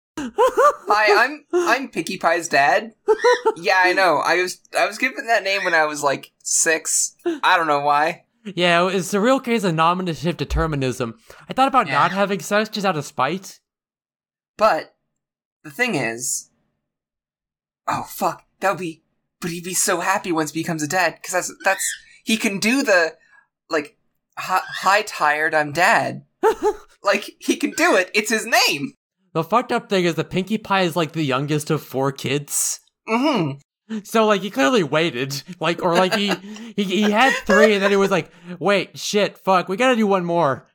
Hi, I'm I'm Pinkie Pie's dad. Yeah, I know. I was I was given that name when I was like six. I don't know why. Yeah, it's a real case of nominative determinism. I thought about Yeah. not having sex just out of spite. But the thing is, oh fuck, that would be. But he'd be so happy once he becomes a dad because that's that's he can do the like hi, hi tired I'm dad. Like he can do it. It's his name. The fucked up thing is that Pinkie Pie is like the youngest of four kids. Mm-hmm. So like he clearly waited, like or like he he he had three and then he was like, wait, shit, fuck, we gotta do one more.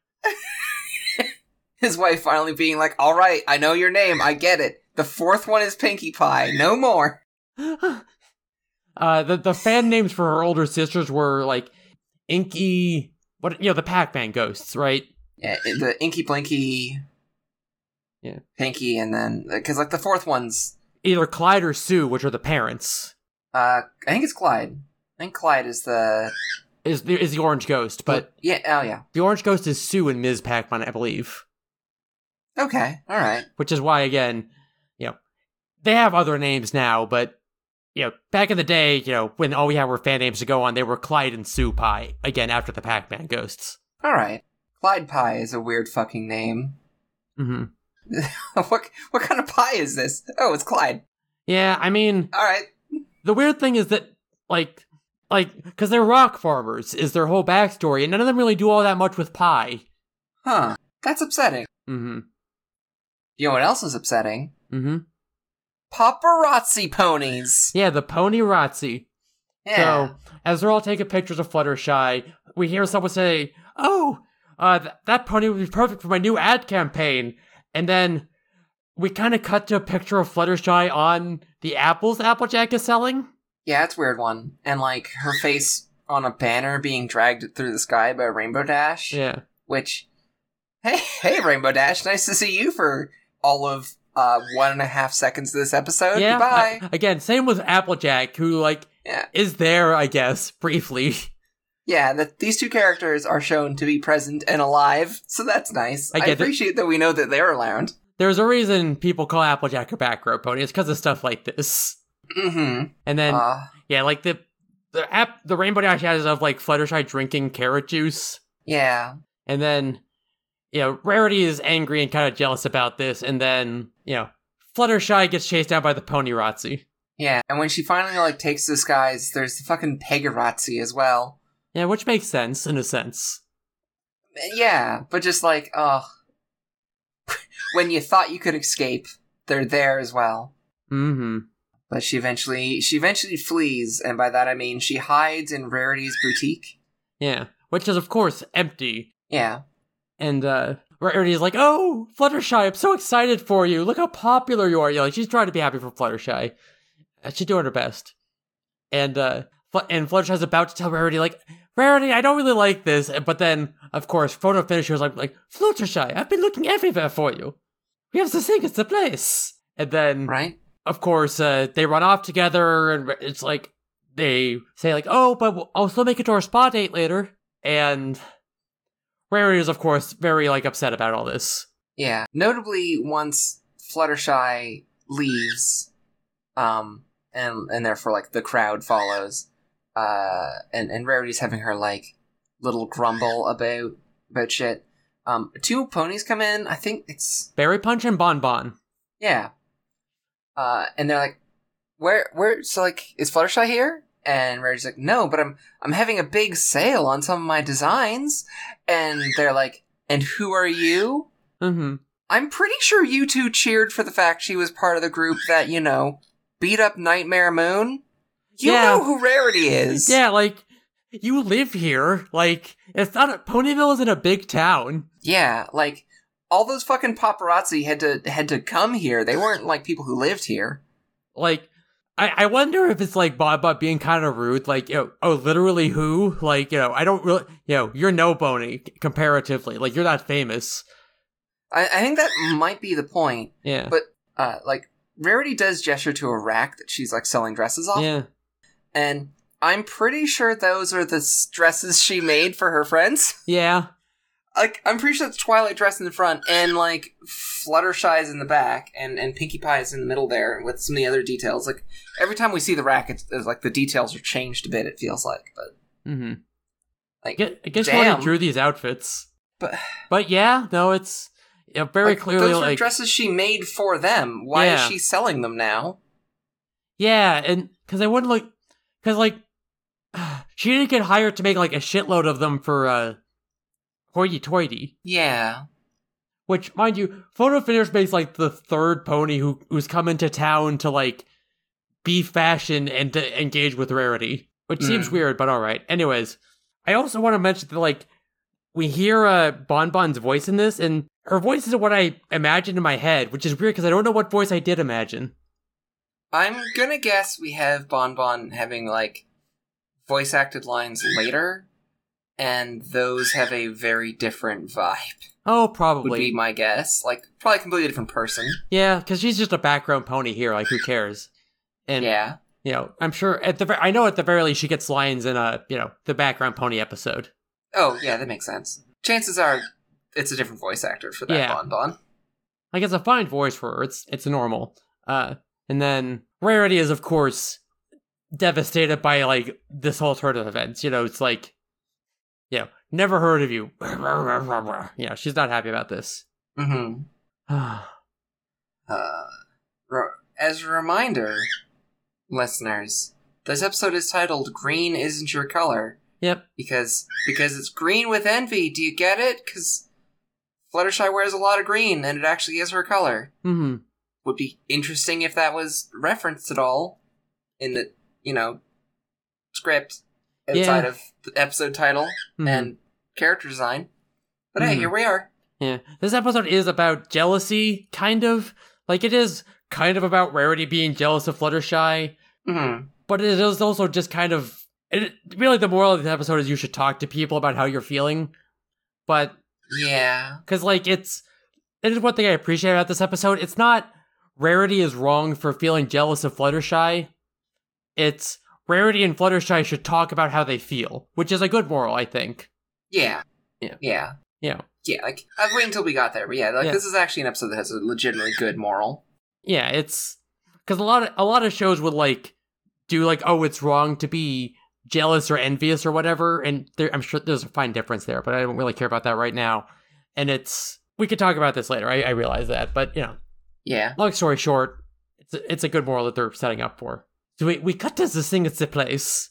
His wife finally being like, all right, I know your name, I get it. The fourth one is Pinkie Pie, no more. Uh, the the fan names for her older sisters were like Inky, what you know, the Pac-Man ghosts, right? Yeah, the Inky Blinky, yeah, Pinky, and then because like the fourth one's either Clyde or Sue, which are the parents. Uh, I think it's Clyde. I think Clyde is the Is the is the orange ghost, but yeah, oh yeah. the orange ghost is Sue and Miz Pac-Man, I believe. Okay, all right. Which is why, again, you know, they have other names now, but you know, back in the day, you know, when all we had were fan names to go on, they were Clyde and Sue Pie. Again, after the Pac-Man ghosts. All right. Clyde Pie is a weird fucking name. Mm-hmm. what what kind of pie is this? Oh, it's Clyde. Yeah, I mean, all right. The weird thing is that, like, like, because they're rock farmers is their whole backstory, and none of them really do all that much with pie. Huh. That's upsetting. Mm-hmm. You know what else is upsetting? Mm-hmm. Paparazzi ponies. Yeah, the pony Razzi. Yeah. So, as they're all taking pictures of Fluttershy, we hear someone say, oh, uh, th- that pony would be perfect for my new ad campaign. And then we kind of cut to a picture of Fluttershy on the apples Applejack is selling. Yeah, it's a weird one. And, like, her face on a banner being dragged through the sky by Rainbow Dash. Yeah. Which, hey, hey, Rainbow Dash, nice to see you for all of uh, one and a half seconds of this episode. Yeah. Goodbye. I, again, same with Applejack, who, like, yeah. is there, I guess, briefly. Yeah, that these two characters are shown to be present and alive, so that's nice. I, I appreciate that we know that they're around. There's a reason people call Applejack a back row pony. It's because of stuff like this. Mm-hmm. And then, uh, yeah, like the the app, the Rainbow Dash has of like Fluttershy drinking carrot juice. Yeah. And then, you know, Rarity is angry and kind of jealous about this. And then, you know, Fluttershy gets chased down by the pony Razzi. Yeah, and when she finally like takes the skies, there's the fucking Pegarazzi as well. Yeah, which makes sense, in a sense. Yeah, but just like, oh. When you thought you could escape, they're there as well. Mm-hmm. But she eventually, she eventually flees, and by that I mean she hides in Rarity's boutique. Yeah, which is, of course, empty. Yeah. And, uh, Rarity's like, oh, Fluttershy, I'm so excited for you. Look how popular you are. You know, like, she's trying to be happy for Fluttershy. She's doing her best. And, uh, and Fluttershy's about to tell Rarity, like, Rarity, I don't really like this. But then, of course, photo finishers like, like, Fluttershy, I've been looking everywhere for you. We have to think it's the place. And then, right? Of course, uh, they run off together, and it's like, they say, like, oh, but I'll still make it to our spa date later. And Rarity is, of course, very, like, upset about all this. Yeah. Notably, once Fluttershy leaves, um, and, and therefore, like, the crowd follows, uh, and, and Rarity's having her, like, little grumble about, about shit, um, two ponies come in, I think it's... Berry Punch and Bon Bon. Yeah. Uh, and they're like, where, where, so, like, is Fluttershy here? And Rarity's like, no, but I'm, I'm having a big sale on some of my designs. And they're like, and who are you? Mm-hmm. I'm pretty sure you two cheered for the fact she was part of the group that, you know, beat up Nightmare Moon. You yeah. know who Rarity is. Yeah, like, you live here. Like, it's not a, Ponyville isn't a big town. Yeah, like, all those fucking paparazzi had to had to come here. They weren't, like, people who lived here. Like, I, I wonder if it's, like, Bon Bon being kind of rude. Like, you know, oh, literally who? Like, you know, I don't really, you know, you're nobody, comparatively. Like, you're not famous. I, I think that might be the point. Yeah. But, uh, like, Rarity does gesture to a rack that she's, like, selling dresses off. Yeah. And I'm pretty sure those are the dresses she made for her friends. Yeah. Like, I'm pretty sure it's Twilight dress in the front, and, like, Fluttershy's in the back, and, and Pinkie Pie is in the middle there, with some of the other details. Like, every time we see the rack, it's, it's like, the details are changed a bit, it feels like, but... Mm-hmm. Like, I guess damn. you already drew these outfits. But... But yeah, no, it's you know, very like, clearly, those were like... dresses she made for them. Why Yeah. is she selling them now? Yeah, and... Because I wouldn't, like... Because, like... She didn't get hired to make, like, a shitload of them for, uh... Hoity-toity. Yeah. Which, mind you, Photo Finish makes, like, the third pony who who's come into town to, like, be fashion and to engage with Rarity. Which seems Mm. weird, but alright. Anyways, I also want to mention that, like, we hear uh, Bon Bon's voice in this, and her voice is what I imagined in my head, which is weird because I don't know what voice I did imagine. I'm gonna guess we have Bon Bon having, like, voice-acted lines later, and those have a very different vibe. Oh, Would probably. be my guess. Like, probably a completely different person. Yeah, because she's just a background pony here, like, who cares? And, Yeah. you know, I'm sure at the ver- I know at the very least she gets lines in a, you know, the background pony episode. Oh, yeah, that makes sense. Chances are it's a different voice actor for that Yeah. Bon Bon. Like, it's a fine voice for her. It's it's normal. Uh, and then Rarity is, of course, devastated by, like, this whole turn of events. You know, it's like, you know, never heard of you. Yeah, she's not happy about this. Mm-hmm. uh, re- as a reminder, listeners, this episode is titled Green Isn't Your Color. Yep. Because because it's green with envy. Do you get it? Because Fluttershy wears a lot of green, and it actually is her color. Mm-hmm. Would be interesting if that was referenced at all in the, you know, script outside Yeah. of the episode title Mm-hmm. and character design. But hey, Mhm. here we are. Yeah. This episode is about jealousy, kind of. Like, it is kind of about Rarity being jealous of Fluttershy, Mm-hmm. but it is also just kind of... It, really, the moral of the episode is you should talk to people about how you're feeling. But, Yeah. because, like, it's... It is one thing I appreciate about this episode. It's not Rarity is wrong for feeling jealous of Fluttershy. It's Rarity and Fluttershy should talk about how they feel, which is a good moral, I think. Yeah. Yeah. Yeah. Yeah. Yeah, like, I was waiting until we got there, but yeah, like, Yeah. this is actually an episode that has a legitimately good moral. Yeah, it's... Because a lot of a lot of shows would, like, do, like, oh, it's wrong to be jealous or envious or whatever, and there, I'm sure there's a fine difference there, but I don't really care about that right now. And it's... We could talk about this later, I, I realize that, but, you know, Yeah. long story short, it's a, it's a good moral that they're setting up for. So we, we cut to the thing at the place,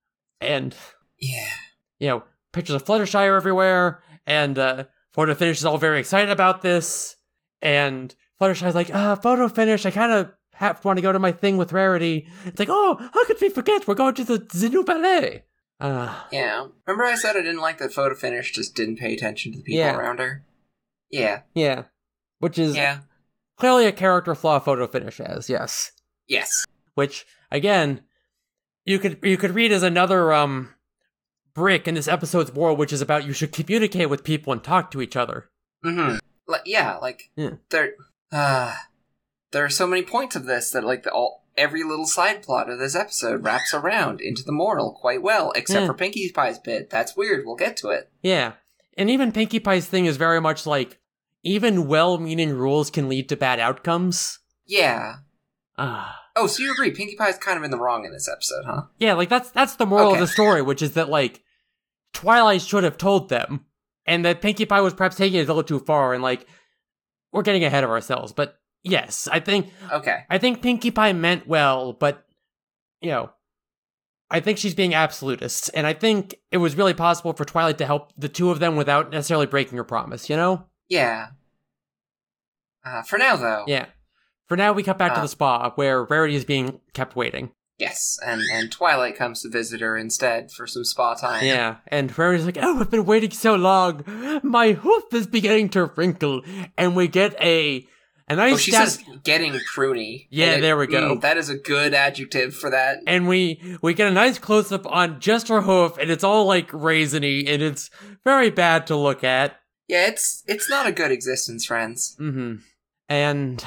and, Yeah. you know, pictures of Fluttershy are everywhere, and uh, Photo Finish is all very excited about this, and Fluttershy's like, ah, Photo Finish, I kind of have want to go to my thing with Rarity. It's like, oh, how could we forget? We're going to the, the new ballet. Uh, Yeah. Remember I said I didn't like that Photo Finish just didn't pay attention to the people Yeah. around her? Yeah. yeah. Which is Yeah. clearly a character flaw Photo Finish has, yes. Yes. Which, again, you could you could read as another um brick in this episode's world, which is about you should communicate with people and talk to each other. Mm-hmm. Like, yeah, like, Yeah. there, uh, there are so many points of this that, like, the, all every little side plot of this episode wraps around into the moral quite well, except Yeah. for Pinkie Pie's bit. That's weird. We'll get to it. Yeah. And even Pinkie Pie's thing is very much like, even well-meaning rules can lead to bad outcomes. Yeah. Ah. Oh, so you agree? Pinkie Pie's kind of in the wrong in this episode, huh? Yeah, like, that's that's the moral Okay. of the story, which is that, like, Twilight should have told them, and that Pinkie Pie was perhaps taking it a little too far, and, like, we're getting ahead of ourselves, but yes, I think Okay. I think Pinkie Pie meant well, but, you know, I think she's being absolutist, and I think it was really possible for Twilight to help the two of them without necessarily breaking her promise, you know? Yeah. Uh, for now, though. Yeah. For now, we cut back to Uh. the spa, where Rarity is being kept waiting. Yes, and, and Twilight comes to visit her instead for some spa time. Yeah, and Rarity's like, oh, I've been waiting so long. My hoof is beginning to wrinkle. And we get a, a nice... Oh, she stat- says getting pruny. Yeah, it, there we go. Mm, that is a good adjective for that. And we we get a nice close-up on just her hoof, and it's all, like, raisiny, and it's very bad to look at. Yeah, it's it's not a good existence, friends. Mm-hmm. And...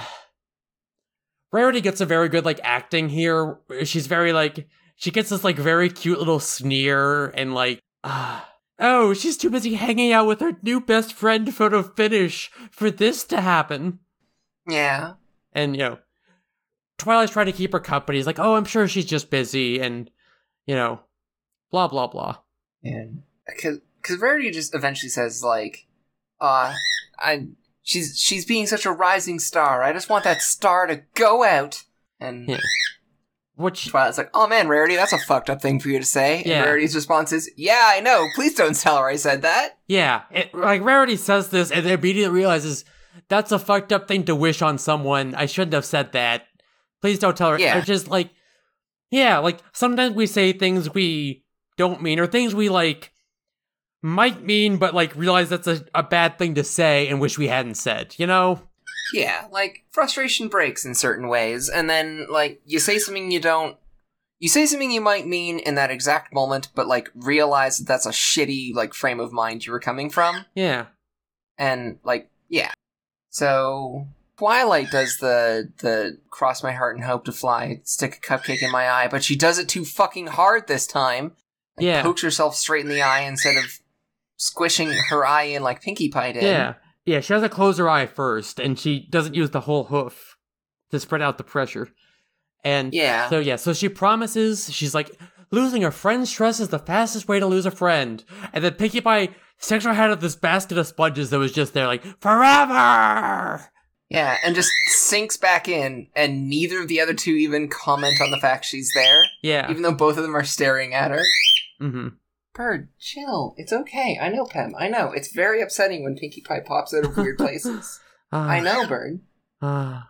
Rarity gets a very good, like, acting here. She's very, like, she gets this, like, very cute little sneer and, like, ah, oh, she's too busy hanging out with her new best friend photo finish for this to happen. Yeah. And, you know, Twilight's trying to keep her company. He's like, oh, I'm sure she's just busy and, you know, blah, blah, blah. And, because Rarity just eventually says, like, uh, I... She's she's being such a rising star. I just want that star to go out. And yeah. Which Twilight's like, oh man, Rarity, that's a fucked up thing for you to say. Yeah. And Rarity's response is, yeah, I know. Please don't tell her I said that. Yeah, it, like Rarity says this and then immediately realizes that's a fucked up thing to wish on someone. I shouldn't have said that. Please don't tell her. Yeah. It's just like, yeah, like sometimes we say things we don't mean or things we like might mean, but, like, realize that's a, a bad thing to say and wish we hadn't said, you know? Yeah, like, frustration breaks in certain ways, and then, like, you say something you don't... You say something you might mean in that exact moment, but, like, realize that that's a shitty, like, frame of mind you were coming from. Yeah. And, like, yeah. So, Twilight does the, the cross my heart and hope to fly, stick a cupcake in my eye, but she does it too fucking hard this time. And Yeah. pokes herself straight in the eye instead of squishing her eye in like Pinkie Pie did. Yeah. Yeah, she has to close her eye first, and she doesn't use the whole hoof to spread out the pressure. And Yeah. so, yeah, so she promises, she's like, losing a friend's trust is the fastest way to lose a friend. And then Pinkie Pie sticks her head up this basket of sponges that was just there, like, forever! Yeah, and just sinks back in, and neither of the other two even comment on the fact she's there. Yeah. Even though both of them are staring at her. Mm-hmm. Bird, chill. It's okay. I know, Pem. I know. It's very upsetting when Pinkie Pie pops out of weird places. Uh, I know, Bird. Uh,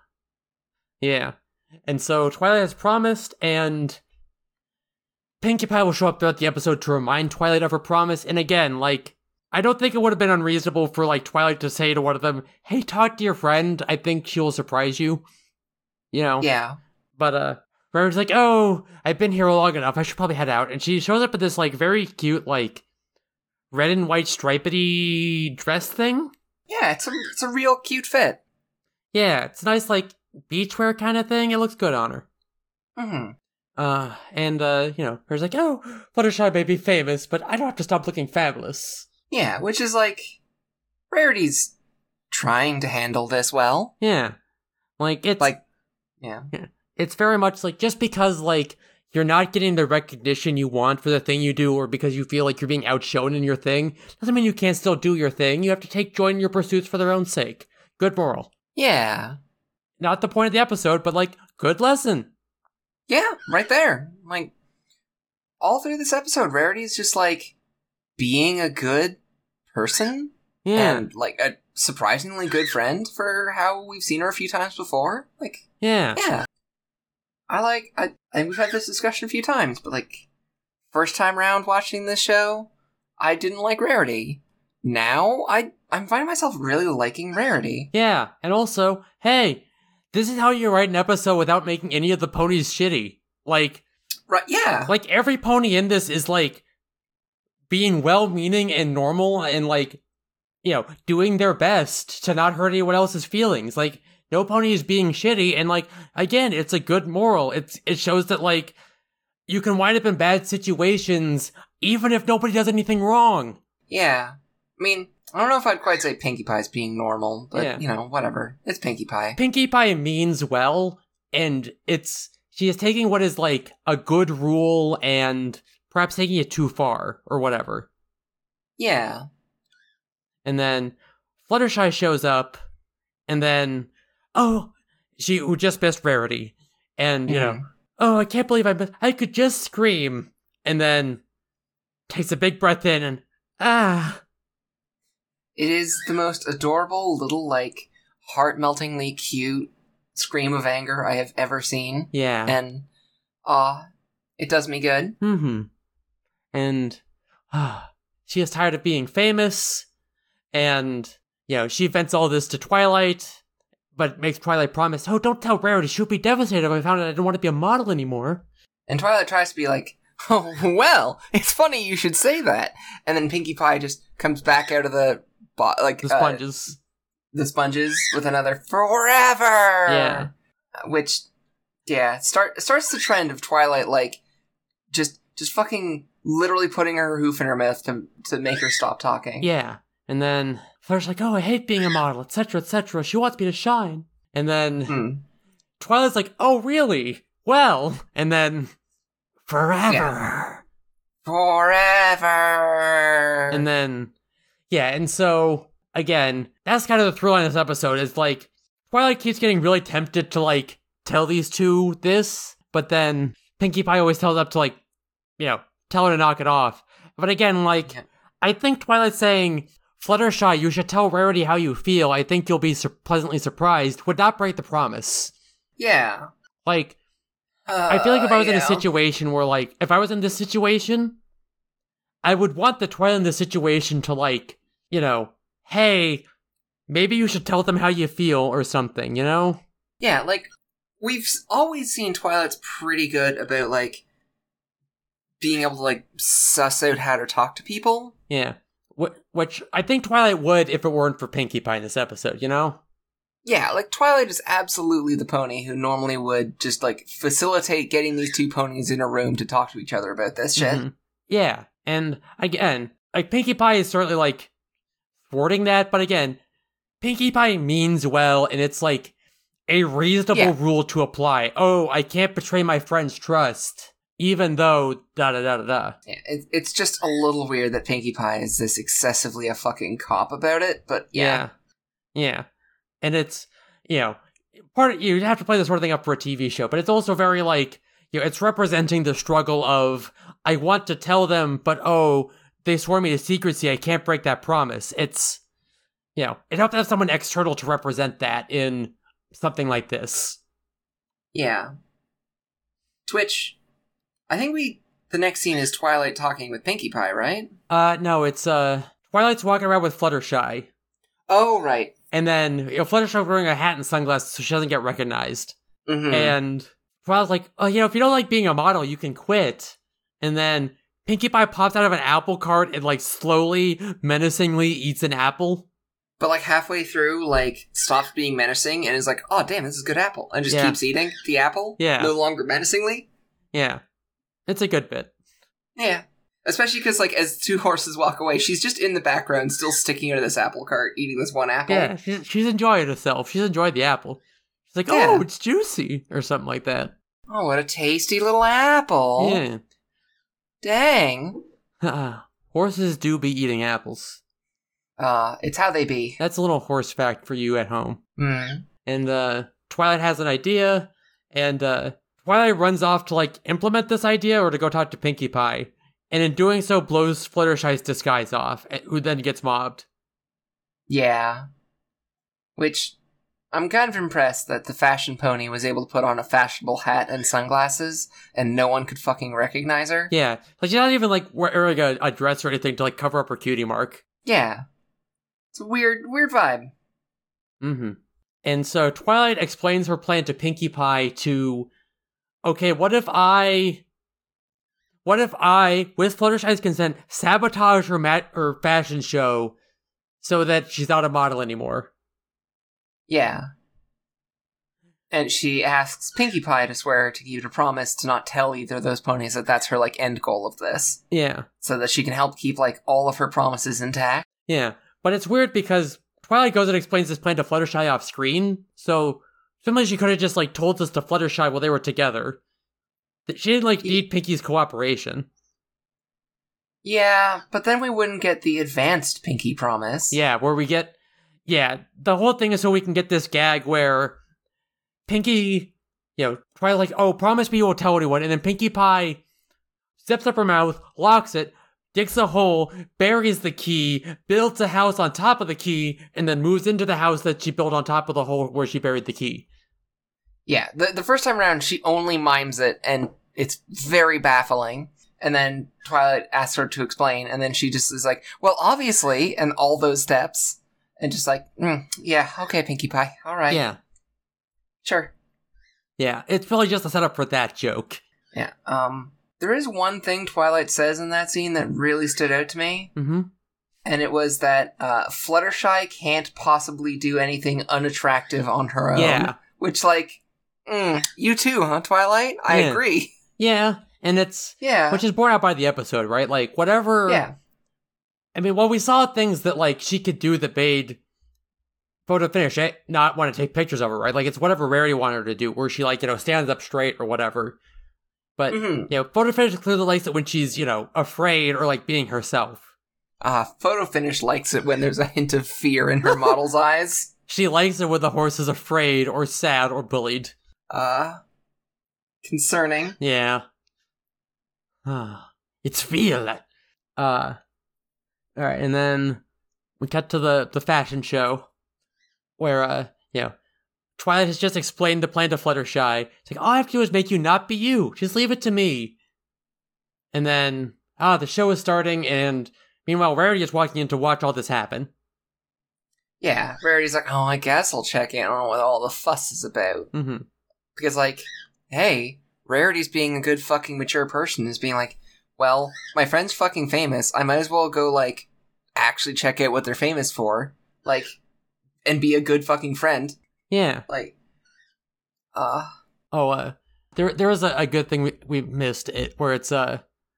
yeah. And so Twilight has promised, and Pinkie Pie will show up throughout the episode to remind Twilight of her promise. And again, like, I don't think it would have been unreasonable for, like, Twilight to say to one of them, hey, talk to your friend. I think she'll surprise you. You know? Yeah. But, uh, Rarity's like, oh, I've been here long enough. I should probably head out. And she shows up with this, like, very cute, like, red and white stripedy dress thing. Yeah, it's a, it's a real cute fit. Yeah, it's nice, like, beachwear kind of thing. It looks good on her. Mm-hmm. Uh, and, uh, you know, her's like, oh, Fluttershy may be famous, but I don't have to stop looking fabulous. Yeah, which is like, Rarity's trying to handle this well. Yeah. Like, it's... Like, yeah. yeah. It's very much like, just because, like, you're not getting the recognition you want for the thing you do, or because you feel like you're being outshone in your thing, doesn't mean you can't still do your thing. You have to take joy in your pursuits for their own sake. Good moral. Yeah. Not the point of the episode, but, like, good lesson. Yeah, right there. Like, all through this episode, Rarity's just, like, being a good person. Yeah. And, like, a surprisingly good friend for how we've seen her a few times before. Like, Yeah. yeah. I like, I, and we've had this discussion a few times, but, like, first time round watching this show, I didn't like Rarity. Now, I, I'm finding myself really liking Rarity. Yeah. And also, hey, this is how you write an episode without making any of the ponies shitty. Like, Right, yeah. like, every pony in this is, like, being well-meaning and normal and, like, you know, doing their best to not hurt anyone else's feelings. Like, no pony is being shitty, and, like, again, it's a good moral. It's It shows that, like, you can wind up in bad situations even if nobody does anything wrong. Yeah. I mean, I don't know if I'd quite say Pinkie Pie's being normal, but, Yeah. you know, whatever. It's Pinkie Pie. Pinkie Pie means well, and it's... she is taking what is, like, a good rule and perhaps taking it too far, or whatever. Yeah. And then Fluttershy shows up, and then, oh, she who just missed Rarity. And, you know, Mhm. oh, I can't believe I missed, I could just scream. And then takes a big breath in and, ah. It is the most adorable little, like, heart-meltingly cute scream of anger I have ever seen. Yeah. And Aw, it does me good. Mm-hmm. And uh, she is tired of being famous, and, you know, she vents all this to Twilight, but makes Twilight promise, oh, don't tell Rarity, she'll be devastated if I found out I didn't want to be a model anymore. And Twilight tries to be like, oh, well, it's funny you should say that. And then Pinkie Pie just comes back out of the, bo- like, The sponges. Uh, the sponges with another forever! Yeah. Which, yeah, start starts the trend of Twilight, like, just just fucking literally putting her hoof in her mouth to to make her stop talking. Yeah. And then Fluttershy's like, oh, I hate being a model, et cetera, et cetera. She wants me to shine. And then Hmm. Twilight's like, oh, really? Well, and then forever. Yeah. Forever! And then, yeah, and so, again, that's kind of the thrill line of this episode, is like, Twilight keeps getting really tempted to, like, tell these two this, but then Pinkie Pie always tells up to, like, you know, tell her to knock it off. But again, like, Yeah. I think Twilight's saying, Fluttershy, you should tell Rarity how you feel. I think you'll be sur- pleasantly surprised. Would not break the promise. Yeah. Like, Uh, I feel like if I was in a yeah. situation where, like, if I was in this situation, I would want the Twilight in this situation to, like, you know, hey, maybe you should tell them how you feel or something, you know? Yeah, like, we've s- always seen Twilight's pretty good about, like, being able to, like, suss out how to talk to people. Yeah. Wh- Which I think Twilight would if it weren't for Pinkie Pie in this episode, you know? Yeah, like, Twilight is absolutely the pony who normally would just, like, facilitate getting these two ponies in a room to talk to each other about this shit. Mhm. Yeah. And again, like, Pinkie Pie is certainly, like, thwarting that, but again, Pinkie Pie means well, and it's, like, a reasonable Yeah. rule to apply. Oh, I can't betray my friend's trust, even though da da da da da. Yeah, it, it's just a little weird that Pinkie Pie is this excessively a fucking cop about it, but yeah. Yeah. Yeah. And it's, you know, part of, you have to play this sort of thing up for a T V show, but it's also very, like, you know, it's representing the struggle of, I want to tell them, but oh, they swore me to secrecy, I can't break that promise. It's, you know, it helps to have someone external to represent that in something like this. Yeah. Twitch, I think we, the next scene is Twilight talking with Pinkie Pie, right? Uh, no, it's, uh, Twilight's walking around with Fluttershy. Oh, right. And then, you know, Fluttershy's wearing a hat and sunglasses so she doesn't get recognized. Mm-hmm. And Twilight's like, oh, you know, if you don't like being a model, you can quit. And then Pinkie Pie pops out of an apple cart and, like, slowly, menacingly eats an apple. But, like, halfway through, like, stops being menacing and is like, oh, damn, this is a good apple. And just Yeah. keeps eating the apple. Yeah. No longer menacingly. Yeah. It's a good bit. Yeah. Especially because, like, as two horses walk away, she's just in the background, still sticking out of this apple cart, eating this one apple. Yeah, she's, she's enjoying herself. She's enjoyed the apple. She's like, Yeah. oh, it's juicy, or something like that. Oh, what a tasty little apple. Yeah. Dang. Horses do be eating apples. Uh, it's how they be. That's a little horse fact for you at home. Mm. And uh, Twilight has an idea, and uh, Twilight runs off to, like, implement this idea or to go talk to Pinkie Pie. And in doing so, blows Fluttershy's disguise off, who then gets mobbed. Yeah. Which, I'm kind of impressed that the fashion pony was able to put on a fashionable hat and sunglasses, and no one could fucking recognize her. Yeah, like, she's not even, like, wearing a, a dress or anything to, like, cover up her cutie mark. Yeah. It's a weird, weird vibe. Mm-hmm. And so Twilight explains her plan to Pinkie Pie to, okay, what if I... What if I, with Fluttershy's consent, sabotage her, mat- her fashion show so that she's not a model anymore? Yeah. And she asks Pinkie Pie to swear to keep a promise to not tell either of those ponies that that's her, like, end goal of this. Yeah. So that she can help keep, like, all of her promises intact. Yeah. But it's weird because Twilight goes and explains this plan to Fluttershy off screen, so sometimes she could have just, like, told this to Fluttershy while they were together. She didn't, like, need Pinkie's cooperation. Yeah, but then we wouldn't get the advanced Pinkie promise. Yeah, where we get... Yeah, the whole thing is so we can get this gag where Pinkie, you know, Twilight, like, oh, promise me you won't tell anyone, and then Pinkie Pie zips up her mouth, locks it, digs a hole, buries the key, builds a house on top of the key, and then moves into the house that she built on top of the hole where she buried the key. Yeah, the, the first time around, she only mimes it and it's very baffling. And then Twilight asks her to explain, and then she just is like, well, obviously, and all those steps, and just like, mm, yeah, okay, Pinkie Pie, all right. Yeah. Sure. Yeah, it's probably just a setup for that joke. Yeah, um, there is one thing Twilight says in that scene that really stood out to me, mm-hmm. and it was that uh, Fluttershy can't possibly do anything unattractive on her own. Yeah. Which, like, mm, you too, huh, Twilight? I yeah. agree. Yeah. And it's, yeah, which is borne out by the episode, right? Like, whatever. Yeah. I mean, well, we saw things that, like, she could do that made Photo Finish eh, not want to take pictures of her, right? Like, it's whatever Rarity wanted her to do, where she, like, you know, stands up straight or whatever. But, mm-hmm. you know, Photo Finish clearly likes it when she's, you know, afraid or, like, being herself. Ah, uh, Photo Finish likes it when there's a hint of fear in her model's eyes. She likes it when the horse is afraid or sad or bullied. Uh, concerning. Yeah. It's real. Uh, alright, and then we cut to the, the fashion show where, uh, you know, Twilight has just explained the plan to Fluttershy. It's like, all I have to do is make you not be you. Just leave it to me. And then, ah, the show is starting, and meanwhile, Rarity is walking in to watch all this happen. Yeah, Rarity's like, oh, I guess I'll check in on what all the fuss is about. Mm-hmm. Because, like, hey, Rarity's being a good fucking mature person is being like, well, my friend's fucking famous. I might as well go, like, actually check out what they're famous for. Like, and be a good fucking friend. Yeah. Like, uh... Oh, uh, there there was a, a good thing we, we missed, it where it's, uh...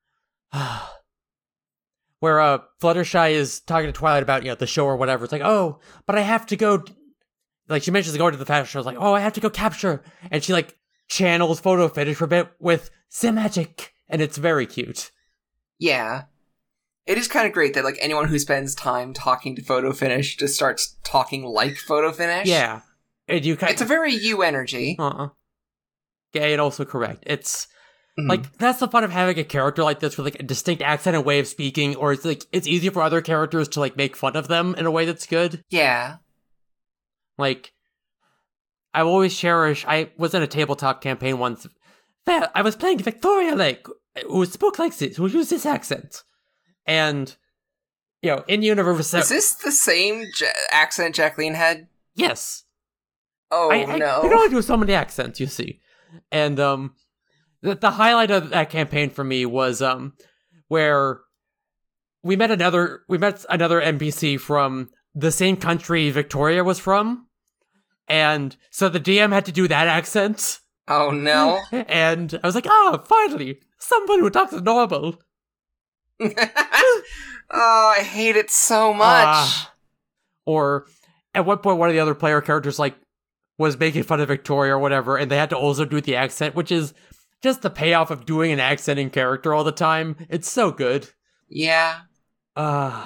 where, uh, Fluttershy is talking to Twilight about, you know, the show or whatever. It's like, oh, but I have to go... Like, she mentions going to the fashion show. It's like, oh, I have to go capture. And she, like, channels Photo Finish for a bit with Sim Magic, and it's very cute. Yeah. It is kind of great that, like, anyone who spends time talking to Photo Finish just starts talking like Photo Finish. Yeah. And you kind It's a very you energy. Uh-uh. Yeah, and also correct. It's, mm. like, that's the fun of having a character like this with, like, a distinct accent and way of speaking, or it's, like, it's easy for other characters to, like, make fun of them in a way that's good. Yeah. Like, I always cherish, I was in a tabletop campaign once that I was playing Victoria Lake, who spoke like this, who used this accent. And, you know, in universe... Is this the same ja- accent Jacqueline had? Yes. Oh, I, I, no. I can only do so many accents, you see. And, um, the, the highlight of that campaign for me was, um, where we met another, we met another N P C from the same country Victoria was from. And so the D M had to do that accent. Oh, no. And I was like, ah, oh, finally, someone who talks normal. Oh, I hate it so much. Uh, or at one point, one of the other player characters, like, was making fun of Victoria or whatever, and they had to also do the accent, which is just the payoff of doing an accent in character all the time. It's so good. Yeah. Uh,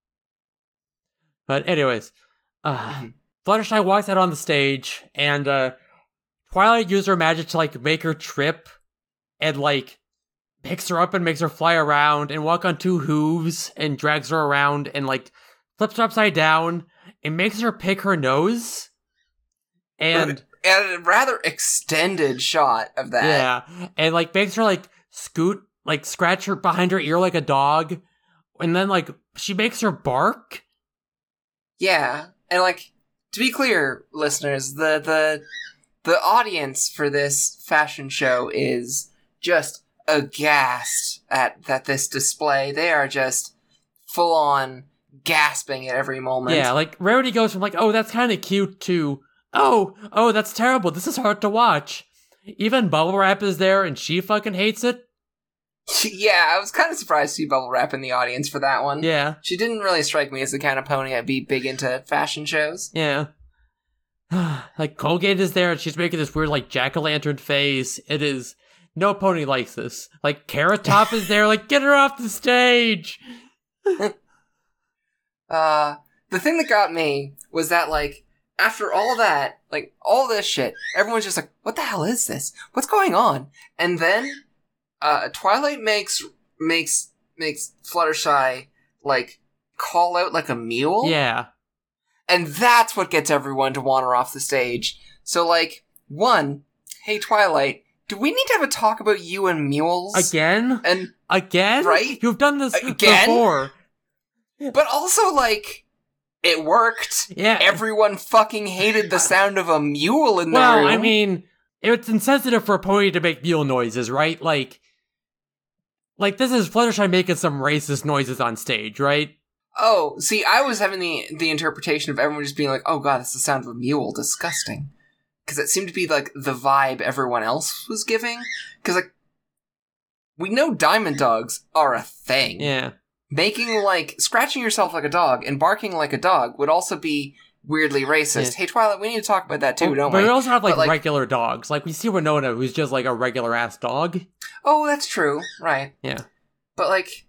but anyways, uh, mm-hmm. Fluttershy walks out on the stage, and uh, Twilight uses her magic to, like, make her trip, and, like, picks her up and makes her fly around, and walk on two hooves, and drags her around, and, like, flips her upside down, and makes her pick her nose. And, and a rather extended shot of that. Yeah. And, like, makes her, like, scoot, like, scratch her behind her ear like a dog. And then, like, she makes her bark. Yeah. And, like, to be clear, listeners, the, the, the audience for this fashion show is just aghast at, at this display. They are just full on gasping at every moment. Yeah, like, Rarity goes from, like, oh, that's kind of cute to... Oh, oh, that's terrible. This is hard to watch. Even Bubble Wrap is there, and she fucking hates it. Yeah, I was kind of surprised to see Bubble Wrap in the audience for that one. Yeah. She didn't really strike me as the kind of pony I'd be big into fashion shows. Yeah. Like, Colgate is there, and she's making this weird, like, jack-o'-lantern face. It is... No pony likes this. Like, Carrot Top is there, like, get her off the stage! uh, the thing that got me was that, like, after all that, like, all this shit, everyone's just like, what the hell is this? What's going on? And then, uh, Twilight makes, makes, makes Fluttershy, like, call out like a mule? Yeah. And that's what gets everyone to want her off the stage. So, like, one, hey, Twilight, do we need to have a talk about you and mules? Again? And Again? Right? You've done this Again? before. But also, like, it worked. Yeah. Everyone fucking hated the sound of a mule in the well, room. I mean, it's insensitive for a pony to make mule noises, right? Like, like this is Fluttershy making some racist noises on stage, right? Oh, see, I was having the the interpretation of everyone just being like, oh god, that's the sound of a mule, disgusting. Because it seemed to be, like, the vibe everyone else was giving. Because, like, we know diamond dogs are a thing. Yeah. Making, like, scratching yourself like a dog and barking like a dog would also be weirdly racist. Yeah. Hey, Twilight, we need to talk about that too, Well, don't but we? we also have, like, But, like- regular dogs. Like, we see Winona, who's just, like, a regular-ass dog. Oh, that's true. Right. Yeah. But, like,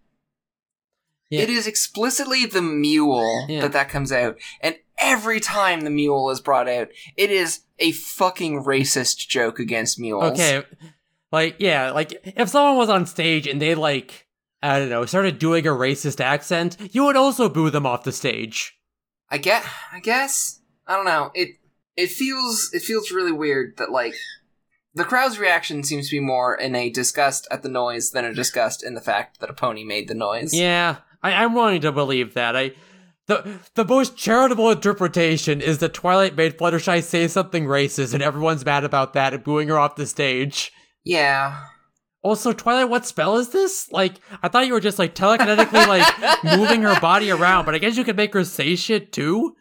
Yeah. it is explicitly the mule Yeah. that that comes out. And every time the mule is brought out, it is a fucking racist joke against mules. Okay. Like, yeah, like, if someone was on stage and they, like, I don't know, started doing a racist accent, you would also boo them off the stage. I get, I guess. I don't know. It it feels it feels really weird that, like, the crowd's reaction seems to be more in a disgust at the noise than a disgust in the fact that a pony made the noise. Yeah, I, I'm willing to believe that. I the the most charitable interpretation is that Twilight made Fluttershy say something racist and everyone's mad about that and booing her off the stage. Yeah. Also, Twilight, what spell is this? Like, I thought you were just, like, telekinetically, like, moving her body around, but I guess you could make her say shit, too?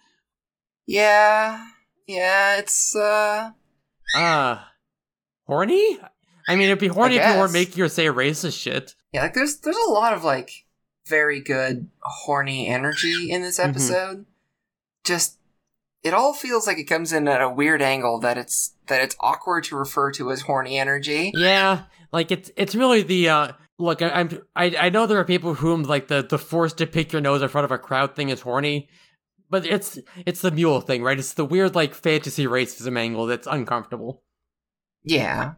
Yeah. Yeah, it's, uh... Uh, horny? I mean, it'd be horny I if you weren't guess. making her say racist shit. Yeah, like, there's there's a lot of, like, very good horny energy in this Mhm. episode. Just, it all feels like it comes in at a weird angle that it's that it's awkward to refer to as horny energy. Yeah, like, it's it's really the, uh, look, I, I'm, I, I know there are people whom, like, the, the force to pick your nose in front of a crowd thing is horny, but it's, it's the mule thing, right? It's the weird, like, fantasy racism angle that's uncomfortable. Yeah.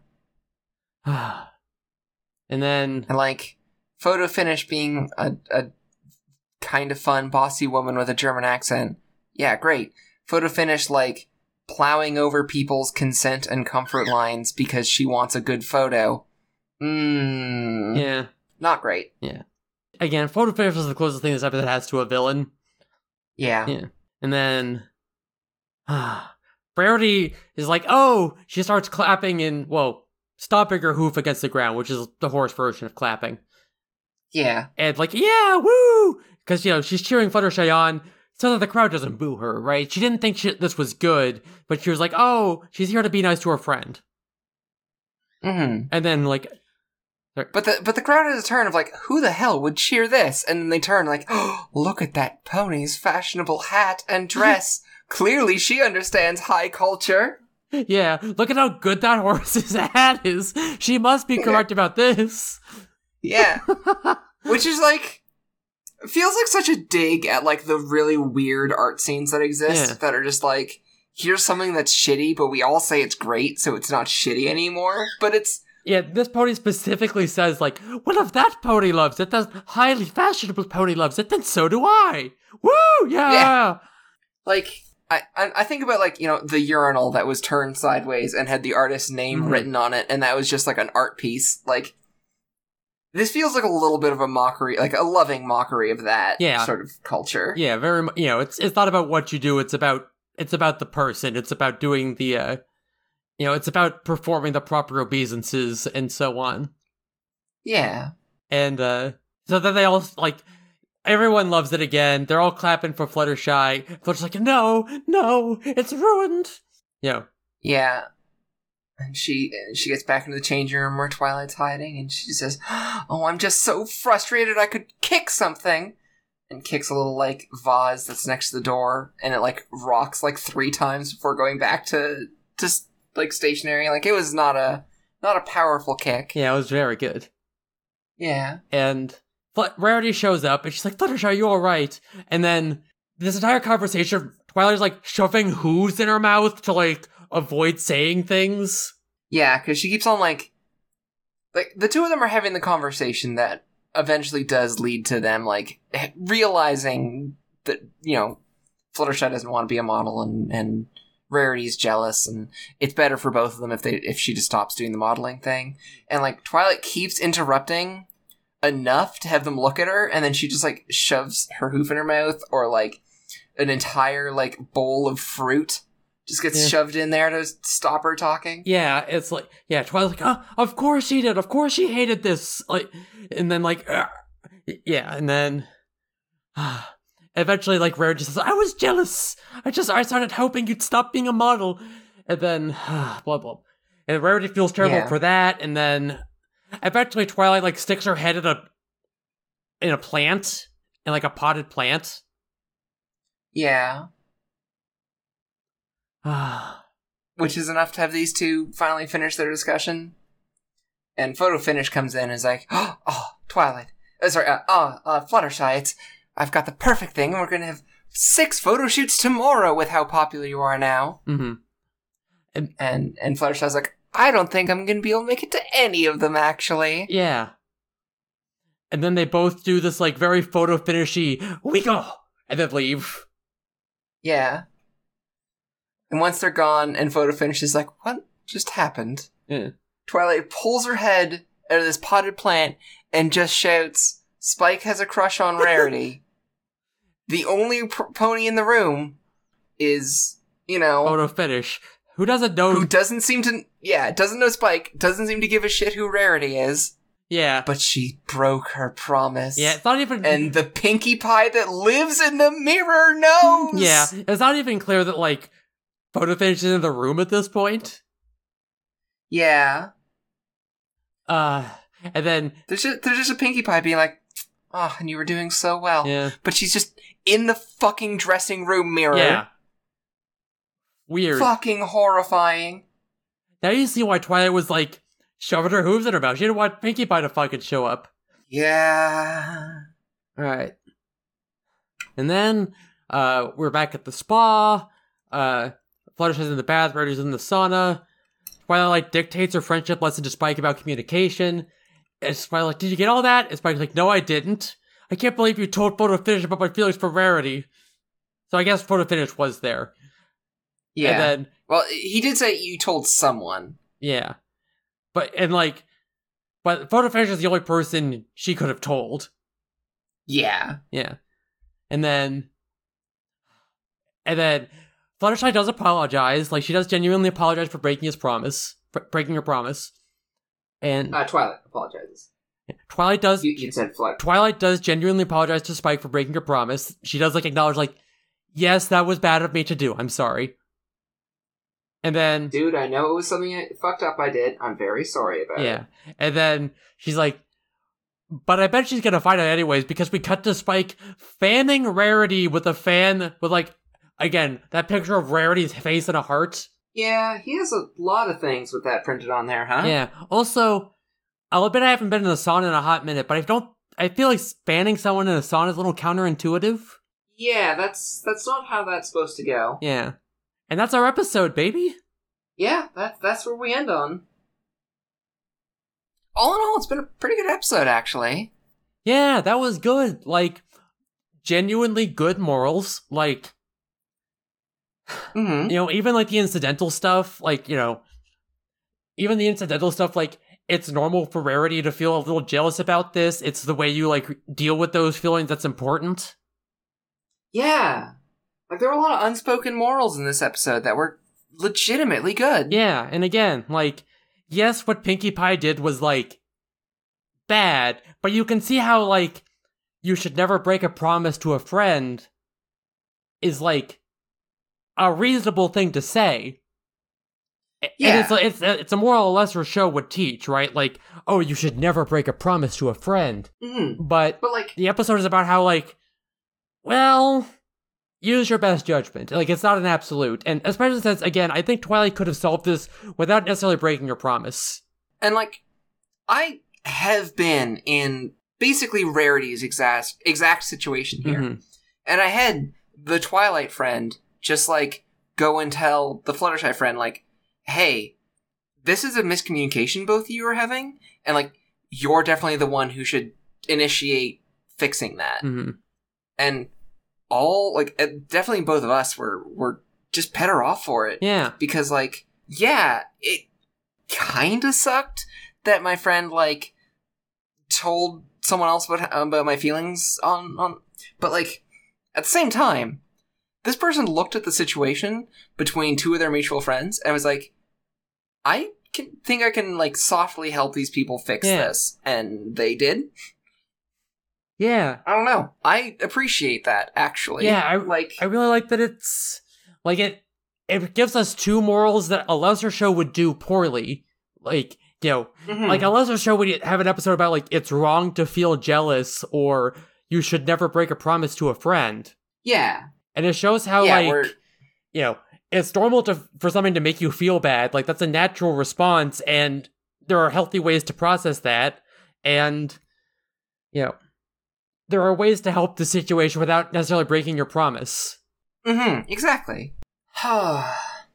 And then, And, like, photo finish being a, a kind of fun, bossy woman with a German accent. Yeah, great. Photo finish, like, plowing over people's consent and comfort lines because she wants a good photo. Mmm. yeah, Not great. again, photo finish is the closest thing this episode has to a villain. Yeah. Yeah. And then, Rarity is like, oh, she starts clapping and, well, stomping her hoof against the ground, which is the horse version of clapping. Yeah. And like, yeah, woo! Because, you know, she's cheering Fluttershy on so that the crowd doesn't boo her, right? She didn't think she, this was good, but she was like, oh, she's here to be nice to her friend. Mm-hmm. And then, like... But the but the crowd has a turn of like, who the hell would cheer this? And then they turn like, oh, look at that pony's fashionable hat and dress. Clearly she understands high culture. Yeah, look at how good that horse's hat is. She must be correct about this. Yeah. Which is like, feels like such a dig at like the really weird art scenes that exist Yeah. that are just like, here's something that's shitty, but we all say it's great, so it's not shitty anymore. But it's, Yeah, this pony specifically says, like, well, if that pony loves it, that highly fashionable pony loves it, then so do I. Woo, yeah! Yeah. like, I, I I think about, like, you know, the urinal that was turned sideways and had the artist's name Mhm. written on it, and that was just, like, an art piece. Like, this feels like a little bit of a mockery, like, a loving mockery of that Yeah. sort of culture. Yeah, very much, you know, it's it's not about what you do, it's about, it's about the person, it's about doing the, uh, you know, it's about performing the proper obeisances and so on. Yeah. And, uh, so then they all, like, everyone loves it again, they're all clapping for Fluttershy, Fluttershy's like, no, no, it's ruined! You know, Yeah. And she she gets back into the changing room where Twilight's hiding, and she says, oh, I'm just so frustrated I could kick something. And kicks a little, like, vase that's next to the door, and it, like, rocks, like, three times before going back to, to like, stationary. Like, it was not a, not a powerful kick. yeah, it was very good. Yeah. And Fl- Rarity shows up, and she's like, Fluttershy, are you alright? And then this entire conversation, Twilight's like shoving hooves in her mouth to like avoid saying things. Yeah, because she keeps on, like, like, the two of them are having the conversation that eventually does lead to them, like, realizing that, you know, Fluttershy doesn't want to be a model, and, and Rarity's jealous, and it's better for both of them if they if she just stops doing the modeling thing. And like Twilight keeps interrupting enough to have them look at her, and then she just like shoves her hoof in her mouth, or like an entire like bowl of fruit just gets yeah. shoved in there to stop her talking. Yeah, it's like yeah, Twilight's like, oh, of course she did, of course she hated this, like, and then like, uh, yeah, and then uh, eventually like Rarity says, I was jealous. I just I started hoping you'd stop being a model, and then uh, blah blah, and Rarity feels terrible yeah. for that, and then. Eventually, Twilight, like, sticks her head in a in a plant, in, like, a potted plant. Yeah. Which is enough to have these two finally finish their discussion. And Photo Finish comes in and is like, oh, oh Twilight. Uh, sorry, uh, oh, uh, Fluttershy, it's, I've got the perfect thing. We're going to have six photo shoots tomorrow with how popular you are now. Mm-hmm. And, and, and Fluttershy's like, I don't think I'm going to be able to make it to any of them, actually. Yeah. And then they both do this, like, very photo finishy, we go, and then leave. Yeah. And once they're gone, and Photo Finish is like, what just happened? Yeah. Twilight pulls her head out of this potted plant and just shouts, Spike has a crush on Rarity. The only pr- pony in the room is, you know... Photo Finish. Who doesn't know... Who doesn't seem to... Yeah, doesn't know Spike. Doesn't seem to give a shit who Rarity is. Yeah. But she broke her promise. Yeah, it's not even... And the Pinkie Pie that lives in the mirror knows! Yeah, it's not even clear that, like, Photo Finish is in the room at this point. Yeah. Uh, and then... There's just, there's just a Pinkie Pie being like, oh, and you were doing so well. Yeah. But she's just in the fucking dressing room mirror. Yeah. Weird. Fucking horrifying. Now you see why Twilight was, like, shoving her hooves in her mouth. She didn't want Pinkie Pie to fucking show up. Yeah. Alright. And then, uh, we're back at the spa. Uh, Fluttershy's in the bath, Rarity's in the sauna. Twilight, like, dictates her friendship lesson to Spike about communication. And Twilight, like, did you get all that? And Spike's like, no, I didn't. I can't believe you told Photo Finish about my feelings for Rarity. So I guess Photo Finish was there. Yeah. And then, well, he did say you told someone. Yeah. But, and like, but Photo Finish is the only person she could have told. Yeah. Yeah. And then, and then, Fluttershy does apologize. Like, she does genuinely apologize for breaking his promise. For breaking her promise. And... Uh, Twilight apologizes. Twilight does... You, you said Flutter. Twilight does genuinely apologize to Spike for breaking her promise. She does, like, acknowledge, like, yes, that was bad of me to do. I'm sorry. And then... Dude, I know it was something I fucked up I did. I'm very sorry about yeah. it. Yeah. And then she's like, but I bet she's gonna find out anyways, because we cut to Spike fanning Rarity with a fan with, like, again, that picture of Rarity's face and a heart. Yeah, he has a lot of things with that printed on there, huh? Yeah. Also, I'll admit I haven't been in a sauna in a hot minute, but I don't... I feel like fanning someone in a sauna is a little counterintuitive. Yeah, that's that's not how that's supposed to go. Yeah. And that's our episode, baby. Yeah, that, that's where we end on. All in all, it's been a pretty good episode, actually. Yeah, that was good. Like, genuinely good morals. Like, mm-hmm. you know, even, like, the incidental stuff, like, you know, even the incidental stuff, like, it's normal for Rarity to feel a little jealous about this. It's the way you, like, deal with those feelings that's important. Yeah. Like, there were a lot of unspoken morals in this episode that were legitimately good. Yeah, and again, like, yes, what Pinkie Pie did was, like, bad, but you can see how, like, you should never break a promise to a friend is, like, a reasonable thing to say. Yeah. And it's, it's, it's a moral a lesser show would teach, right? Like, oh, you should never break a promise to a friend. Mm-hmm. But, but, like, the episode is about how, like, well... use your best judgment. Like, it's not an absolute. And especially since, again, I think Twilight could have solved this without necessarily breaking her promise. And, like, I have been in basically Rarity's exact, exact situation here. Mm-hmm. And I had the Twilight friend just, like, go and tell the Fluttershy friend, like, hey, this is a miscommunication both of you are having, and, like, you're definitely the one who should initiate fixing that. Mm-hmm. And... all, like, definitely both of us were, were just pet her off for it. Yeah. Because, like, yeah, it kinda sucked that my friend, like, told someone else about, about my feelings on, on... But, like, at the same time, this person looked at the situation between two of their mutual friends and was like, I can think I can, like, softly help these people fix yeah. this. And they did. Yeah. I don't know. I appreciate that, actually. Yeah, I, like, I really like that it's... Like, it it gives us two morals that a lesser show would do poorly. Like, you know, mm-hmm. like a lesser show would have an episode about, like, it's wrong to feel jealous or you should never break a promise to a friend. Yeah. And it shows how, yeah, like, we're... you know, it's normal to for something to make you feel bad. Like, that's a natural response, and there are healthy ways to process that. And, you know, there are ways to help the situation without necessarily breaking your promise. Mm-hmm, exactly. uh,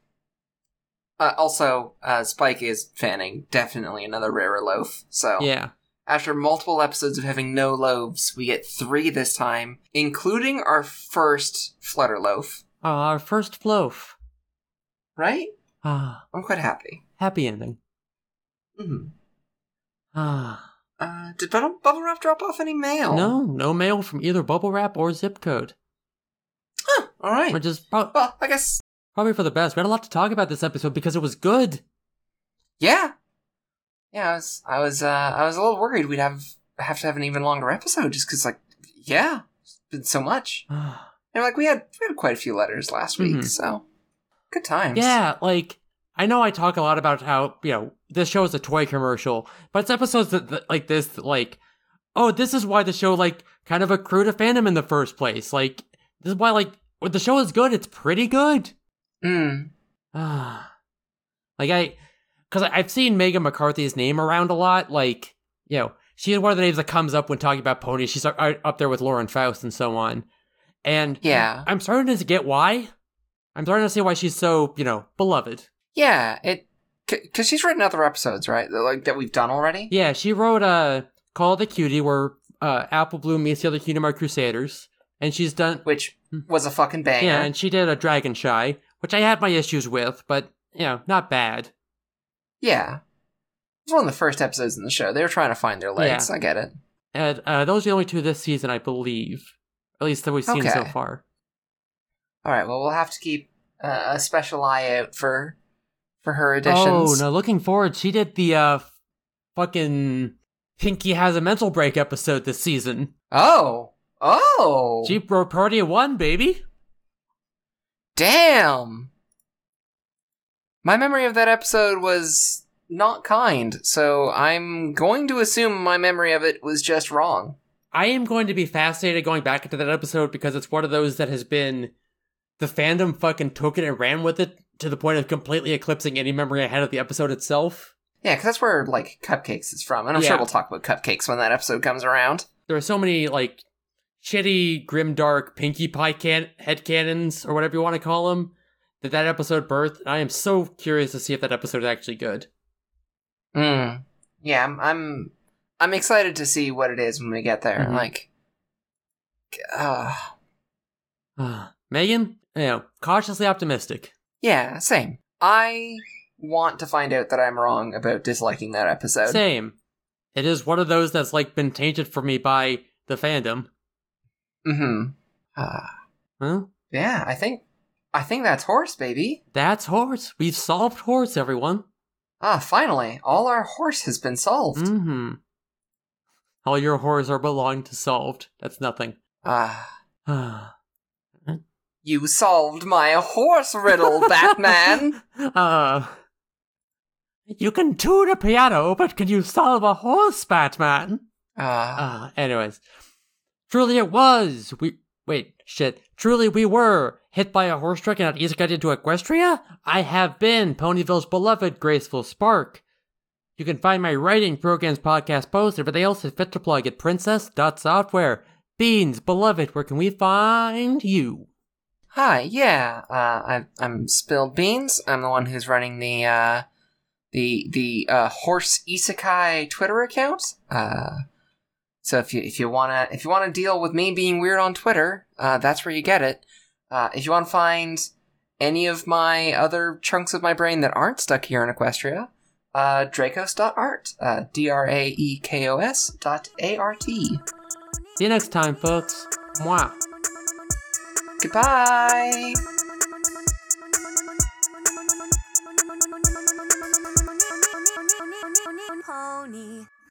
also, uh, Spike is fanning definitely another rarer loaf, so... Yeah. After multiple episodes of having no loaves, we get three this time, including our first Flutter loaf. Uh, our first loaf. Right? Ah. I'm quite happy. Happy ending. Mm-hmm. Ah. Uh, did Bubble, Bubble Wrap drop off any mail? No, no mail from either Bubble Wrap or Zip Code. Huh, alright. Which is pro- well, I guess... probably for the best. We had a lot to talk about this episode because it was good. Yeah. Yeah, I was, I was, uh, I was a little worried we'd have, have to have an even longer episode just because, like, yeah, it's been so much. And, like, we had, we had quite a few letters last week, mm-hmm. so good times. Yeah, like, I know I talk a lot about how, you know, this show is a toy commercial, but it's episodes that, that like this, that, like, oh, this is why the show, like, kind of accrued a fandom in the first place. Like, this is why, like, when the show is good, it's pretty good. Mm. Ah. like, I, because I've seen Megan McCarthy's name around a lot, like, you know, she's one of the names that comes up when talking about ponies. She's up there with Lauren Faust and so on. And yeah. I'm starting to get why. I'm starting to see why she's so, you know, beloved. Yeah, it because she's written other episodes, right? Like that we've done already. Yeah, she wrote uh, Call of the Cutie, where uh, Apple Bloom meets the other Kingdom Hearts Crusaders, and she's done which was a fucking banger. Yeah, and she did a Dragon Shy, which I had my issues with, but you know, not bad. Yeah, it was one of the first episodes in the show. They were trying to find their legs. Yeah. I get it. And uh, those are the only two this season, I believe, at least that we've seen okay. so far. All right, well, we'll have to keep uh, a special eye out for for her editions. Oh, no, looking forward. She did the uh, fucking Pinky Has a Mental Break episode this season. Oh, oh. She wrote Party of One, baby. Damn. My memory of that episode was not kind, so I'm going to assume my memory of it was just wrong. I am going to be fascinated going back into that episode because it's one of those that has been... The fandom fucking took it and ran with it to the point of completely eclipsing any memory I had of the episode itself. Yeah, because that's where, like, Cupcakes is from. And I'm yeah. sure we'll talk about Cupcakes when that episode comes around. There are so many, like, shitty, grimdark, Pinkie Pie can- headcanons, or whatever you want to call them, that that episode birthed. I am so curious to see if that episode is actually good. Mm. Yeah, I'm, I'm, I'm excited to see what it is when we get there. Mm-hmm. Like, uh... Megan, you know, cautiously optimistic. Yeah, same. I want to find out that I'm wrong about disliking that episode. Same. It is one of those that's, like, been tainted for me by the fandom. Mm-hmm. Uh, huh? Yeah, I think, I think that's horse, baby. That's horse. We've solved horse, everyone. Ah, finally. All our horse has been solved. Mm-hmm. All your horrors are belong to solved. That's nothing. Ah. Ah. You solved my horse riddle, Batman! Uh, you can tune a piano, but can you solve a horse, Batman? Ah. Uh, anyways. Truly it was! We- wait, shit. Truly we were hit by a horse truck and not easily got into Equestria? I have been Ponyville's beloved Graceful Spark. You can find my writing programs podcast posts and everything else is fit to plug at princess dot software. Beans, beloved, where can we find you? Hi, yeah, uh, I, I'm Spilled Beans. I'm the one who's running the, uh, the, the, uh, Horse Isekai Twitter account. Uh, so if you, if you wanna, if you wanna deal with me being weird on Twitter, uh, that's where you get it. Uh, if you wanna find any of my other chunks of my brain that aren't stuck here in Equestria, uh, Drakos dot art. Uh, D R A E K O S dot A R T. See you next time, folks. Mwah. Goodbye! Pony.